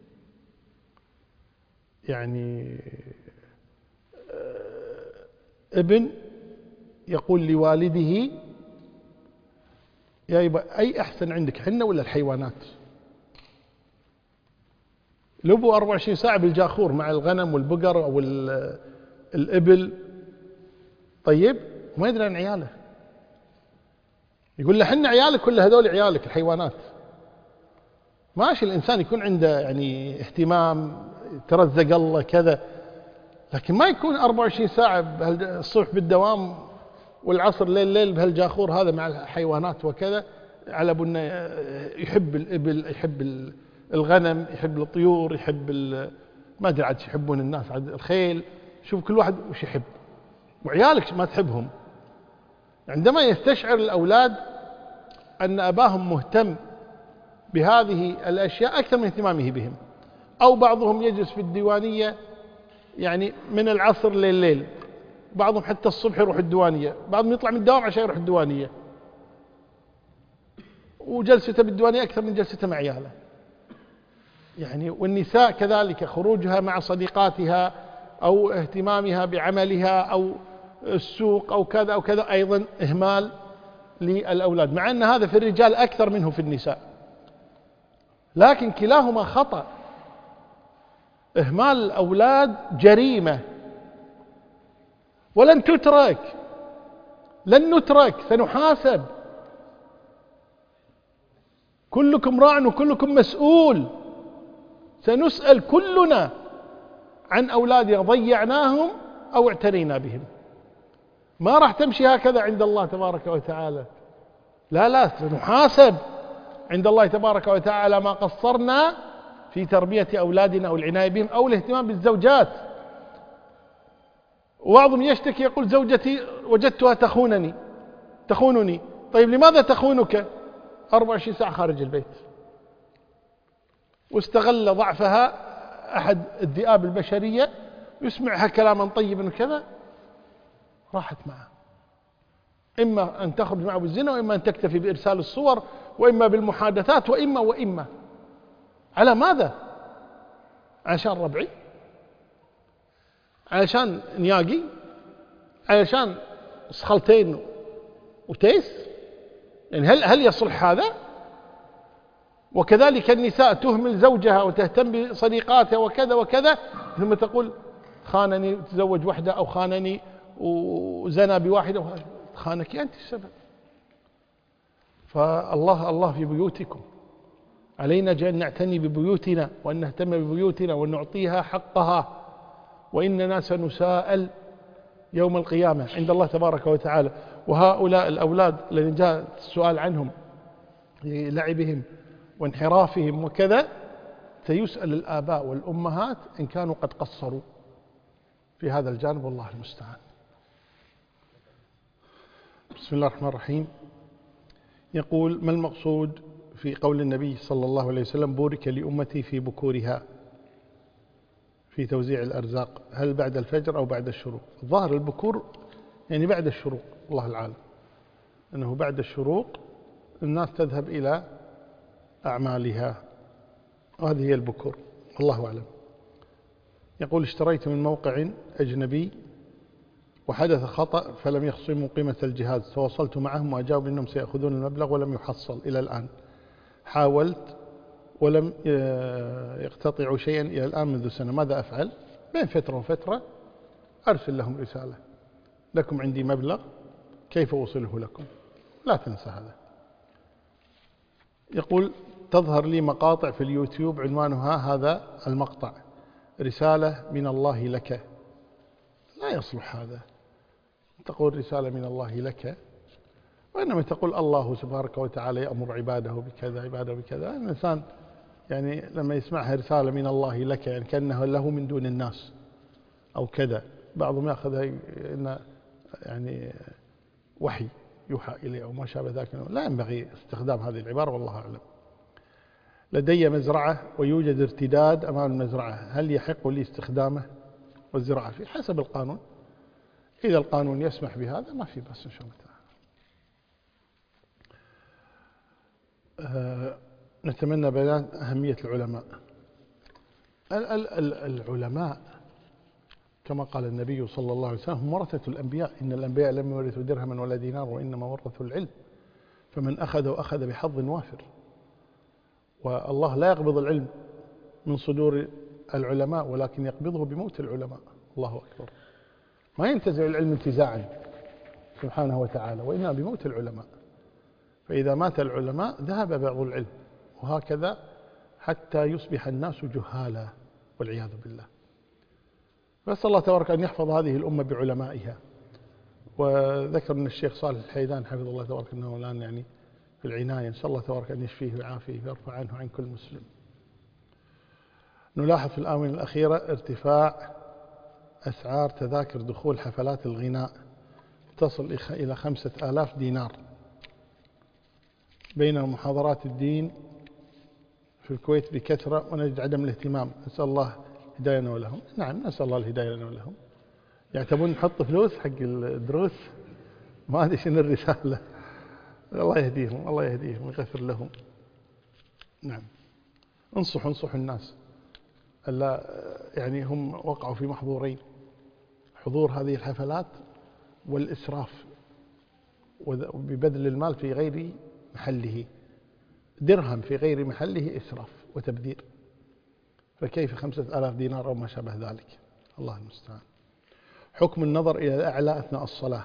يعني ابن يقول لوالده يا يبا أي أحسن عندك، حنا ولا الحيوانات؟ لبوا أربعة وعشرين ساعة بالجاخور مع الغنم والبقر أو الإبل، طيب ما يدري عن عياله، يقول له حنا عيالك ولا هذول عيالك الحيوانات؟ ماشي الإنسان يكون عنده يعني اهتمام، ترزق الله كذا، لكن ما يكون أربعة وعشرين ساعة الصبح بالدوام والعصر ليل ليل بهالجاخور هذا مع الحيوانات وكذا، على بنا يحب الإبل، يحب الغنم، يحب الطيور، يحب ما أدري عاد يحبون الناس، عاد الخيل، شوف كل واحد وش يحب، وعيالك ما تحبهم. عندما يستشعر الأولاد أن أباهم مهتم بهذه الأشياء أكثر من اهتمامه بهم، أو بعضهم يجلس في الديوانية يعني من العصر لليل، بعضهم حتى الصبح يروح الديوانية، بعضهم يطلع من الدوام عشان يروح الديوانية، وجلسته بالديوانية أكثر من جلسته مع عياله يعني. والنساء كذلك، خروجها مع صديقاتها أو اهتمامها بعملها أو السوق أو كذا أو كذا، أيضا إهمال للأولاد، مع أن هذا في الرجال أكثر منه في النساء، لكن كلاهما خطأ. إهمال الأولاد جريمة ولن تترك، لن نترك، سنحاسب، كلكم راع وكلكم مسؤول، سنسأل كلنا عن أولادنا ضيعناهم أو اعتنينا بهم. ما راح تمشي هكذا عند الله تبارك وتعالى، لا لا، سنحاسب عند الله تبارك وتعالى ما قصرنا في تربية أولادنا أو العناية بهم أو الاهتمام بالزوجات. وبعضهم يشتكي يقول زوجتي وجدتها تخونني تخونني طيب لماذا تخونك؟ أربعة وعشرين ساعة خارج البيت، واستغل ضعفها أحد الذئاب البشرية، يسمعها كلاما طيبا وكذا، راحت معه، إما أن تخرج معه بالزنا، وإما أن تكتفي بإرسال الصور، وإما بالمحادثات، وإما وإما على ماذا؟ عشان ربعي؟ علشان نياقي؟ علشان صخلتين وتيس؟ يعني هل هل يصلح هذا؟ وكذلك النساء تهمل زوجها وتهتم بصديقاتها وكذا وكذا، ثم تقول خانني وتزوج وحده، أو خانني وزنى بواحدة. خانك أنت السبب. فالله الله في بيوتكم، علينا أن نعتني ببيوتنا وأن نهتم ببيوتنا وأن نعطيها حقها، وإننا سنساءل يوم القيامة عند الله تبارك وتعالى. وهؤلاء الأولاد الذين جاء السؤال عنهم لعبهم وانحرافهم وكذا، سيسأل الآباء والأمهات إن كانوا قد قصروا في هذا الجانب، والله المستعان. بسم الله الرحمن الرحيم. يقول: ما المقصود في قول النبي صلى الله عليه وسلم: بورك لأمتي في بكورها في توزيع الأرزاق؟ هل بعد الفجر أو بعد الشروق؟ الظاهر البكور يعني بعد الشروق، الله العالم، أنه بعد الشروق الناس تذهب إلى أعمالها، وهذه هي البكور، والله أعلم. يقول: اشتريت من موقع أجنبي وحدث خطأ فلم يخصموا قيمة الجهاز، تواصلت معهم وأجابوا أنهم سيأخذون المبلغ ولم يحصل إلى الآن، حاولت ولم يقتطعوا شيئا إلى الآن منذ سنة، ماذا أفعل؟ بين فترة وفترة أرسل لهم رسالة: لكم عندي مبلغ، كيف أوصله لكم؟ لا تنسى هذا. يقول: تظهر لي مقاطع في اليوتيوب عنوانها هذا المقطع: رسالة من الله لك. لا يصلح هذا، تقول رسالة من الله لك، وإنما تقول الله سبحانه وتعالى يأمر عباده بكذا عباده بكذا. الإنسان يعني لما يسمعها رسالة من الله لك يعني كأنه له من دون الناس أو كذا، بعضهم يأخذها إن يعني وحي يوحى إليه أو ما شابه ذلك. لا ينبغي استخدام هذه العبارة والله أعلم. لدي مزرعة ويوجد ارتداد أمام المزرعة، هل يحق لي استخدامه والزراعة فيه؟ حسب القانون، إذا القانون يسمح بهذا ما في بس إن شاء الله تعالى. أه نتمنى بيان أهمية العلماء. العلماء كما قال النبي صلى الله عليه وسلم هم ورثة الأنبياء، إن الأنبياء لم يورثوا درهما ولا دينار وإنما ورثوا العلم، فمن أخذ أخذ بحظ وافر. والله لا يقبض العلم من صدور العلماء ولكن يقبضه بموت العلماء. الله أكبر. ما ينتزع العلم انتزاعا سبحانه وتعالى، وإنما بموت العلماء. فإذا مات العلماء ذهب بعض العلم، وهكذا حتى يصبح الناس جهالا والعياذ بالله. فأسأل الله تبارك أن يحفظ هذه الأمة بعلمائها. وذكر أن الشيخ صالح الحيدان حفظه الله تبارك أنه الآن يعني في العناية، نسأل الله تبارك أن يشفيه ويعافيه ويرفع عنه عن كل مسلم. نلاحظ في الآونة الأخيرة ارتفاع أسعار تذاكر دخول حفلات الغناء تصل إلى خمسة آلاف دينار، بين محاضرات الدين في الكويت بكثرة ونجد عدم الاهتمام. نسأل الله هداينا ولهم. نعم نسأل الله الهداية لنا ولهم. يعتبون نحط فلوس حق الدروس، ما أدري شنو الرسالة. الله يهديهم الله يهديهم ويغفر لهم. نعم انصحوا انصحوا الناس ألا يعني هم وقعوا في محظورين: حضور هذه الحفلات والإسراف وببذل المال في غير محله. درهم في غير محله إسراف وتبذير، فكيف خمسة آلاف دينار أو ما شابه ذلك؟ الله المستعان. حكم النظر إلى الأعلى أثناء الصلاة.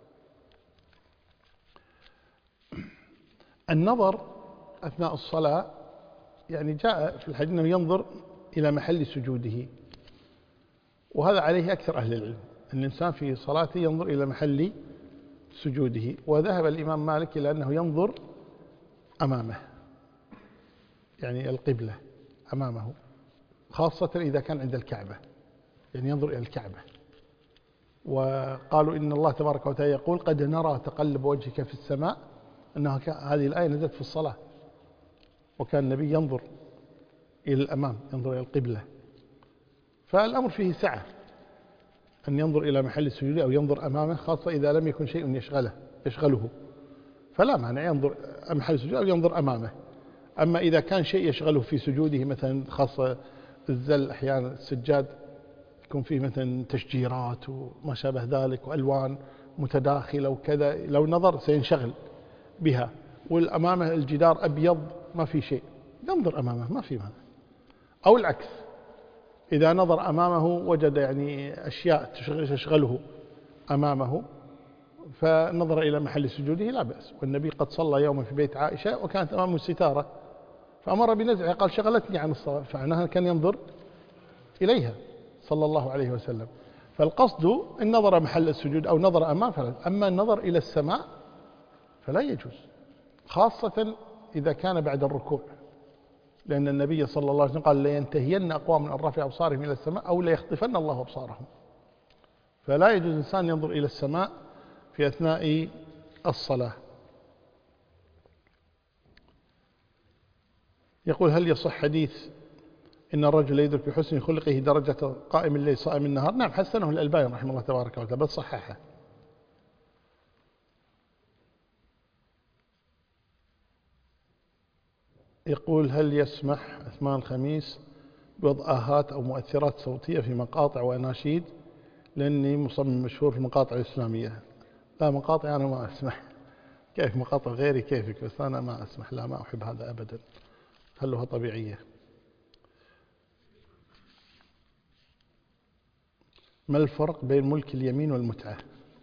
النظر أثناء الصلاة يعني جاء في الحديث أنه ينظر إلى محل سجوده، وهذا عليه أكثر أهل العلم، أن الإنسان في صلاته ينظر إلى محل سجوده. وذهب الإمام مالك إلى أنه ينظر أمامه، يعني القبلة أمامه، خاصة إذا كان عند الكعبة، يعني ينظر إلى الكعبة. وقالوا إن الله تبارك وتعالى يقول: قد نرى تقلب وجهك في السماء، أنها هذه الآية نزلت في الصلاة، وكان النبي ينظر إلى الأمام، ينظر إلى القبلة. فالأمر فيه سعة أن ينظر إلى محل السجود أو ينظر أمامه، خاصة إذا لم يكن شيء يشغله يشغله فلا مانع ينظر محل السجود أو ينظر أمامه. أما إذا كان شيء يشغله في سجوده، مثلا خاصة الزل، أحيانا السجاد يكون فيه مثلا تشجيرات وما شابه ذلك وألوان متداخلة وكذا، لو نظر سينشغل بها، والأمامه الجدار أبيض ما في شيء، ينظر أمامه ما في مانع. أو العكس، إذا نظر أمامه وجد يعني أشياء تشغله أمامه فنظر إلى محل سجوده لا بأس. والنبي قد صلى يوما في بيت عائشة وكانت أمامه ستارة فأمر بنزعها، قال: شغلتني عن الصلاة، فعناها كان ينظر إليها صلى الله عليه وسلم. فالقصد إن نظر محل السجود أو نظر أمام فلا. أما النظر إلى السماء فلا يجوز، خاصة إذا كان بعد الركوع، لأن النبي صلى الله عليه وسلم قال: لينتهين أقوام من رفع أبصارهم إلى السماء أو ليخطفن الله أبصارهم. فلا يجوز الإنسان ينظر إلى السماء في أثناء الصلاة. يقول: هل يصح حديث إن الرجل يدرك بحسن خلقه درجة قائم الليل صائم النهار؟ نعم، حسنه الألباني رحمه الله تبارك وتعالى، بل صححه. يقول: هل يسمح عثمان الخميس بوضع آهات أو مؤثرات صوتية في مقاطع وأناشيد؟ لأني مصمم مشهور في المقاطع الإسلامية. لا، مقاطع أنا ما أسمح. كيف مقاطع غيري كيفك، بس أنا ما أسمح، لا ما أحب هذا أبدا، خلوها طبيعية. ما الفرق بين ملك اليمين والمتعة؟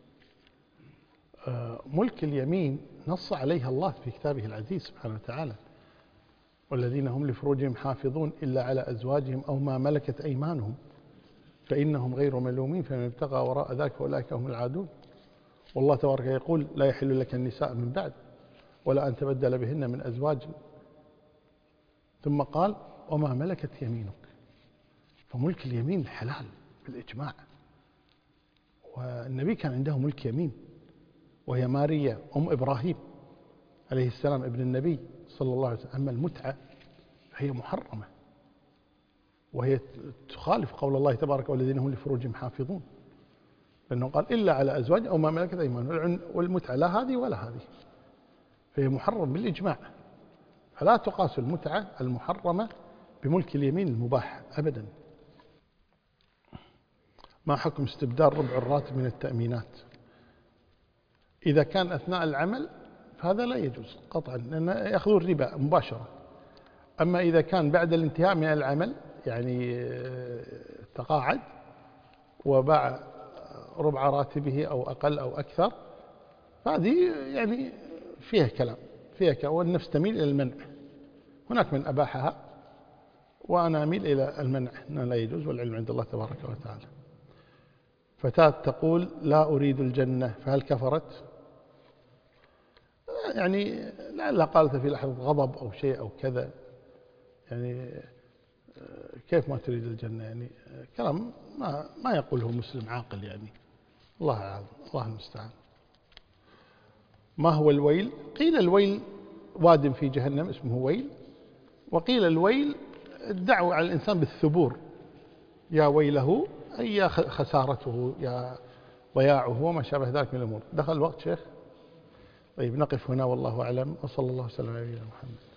آه ملك اليمين نص عليها الله في كتابه العزيز سبحانه وتعالى: والذين هم لفروجهم حافظون إلا على أزواجهم أو ما ملكت أيمانهم فإنهم غير ملومين فمن ابتغى وراء ذلك فأولئك هم العادون. والله تبارك يقول: لا يحل لك النساء من بعد ولا أن تبدل بهن من أزواج. ثم قال: وما ملكت يمينك. فملك اليمين حلال بالإجماع، والنبي كان عنده ملك يمين، وهي ماريا أم إبراهيم عليه السلام ابن النبي صلى الله عليه وسلم. أما المتعة فهي محرمة، وهي تخالف قول الله تبارك والذين هم لفروجهم حافظون، لأنه قال إلا على أزواج أو ما ملكت أيمانهم، والمتعة لا هذه ولا هذه، فهي محرم بالإجماع. فلا تقاس المتعة المحرمة بملك اليمين المباح أبدا. ما حكم استبدال ربع الراتب من التأمينات؟ إذا كان أثناء العمل فهذا لا يجوز قطعا، لأن يأخذون الربا مباشرة. أما إذا كان بعد الانتهاء من العمل، يعني تقاعد وباع ربع راتبه أو أقل أو أكثر، فهذه يعني فيها كلام فيها كلام والنفس تميل إلى المنع. هناك من أباحها وأنا أميل إلى المنع، أنه لا يجوز، والعلم عند الله تبارك وتعالى. فتاة تقول لا أريد الجنة، فهل كفرت؟ يعني لعل قالت في لحظة غضب أو شيء أو كذا، يعني كيف ما تريد الجنة؟ يعني كلام ما ما يقوله مسلم عاقل، يعني الله أعلم، الله المستعان. ما هو الويل؟ قيل الويل واد في جهنم اسمه ويل، وقيل الويل الدعوة على الإنسان بالثبور، يا ويله أي يا خسارته يا ضياعه وما شابه ذلك من الأمور. دخل الوقت شيخ؟ طيب نقف هنا والله أعلم، وصلى الله وسلم على نبينا محمد.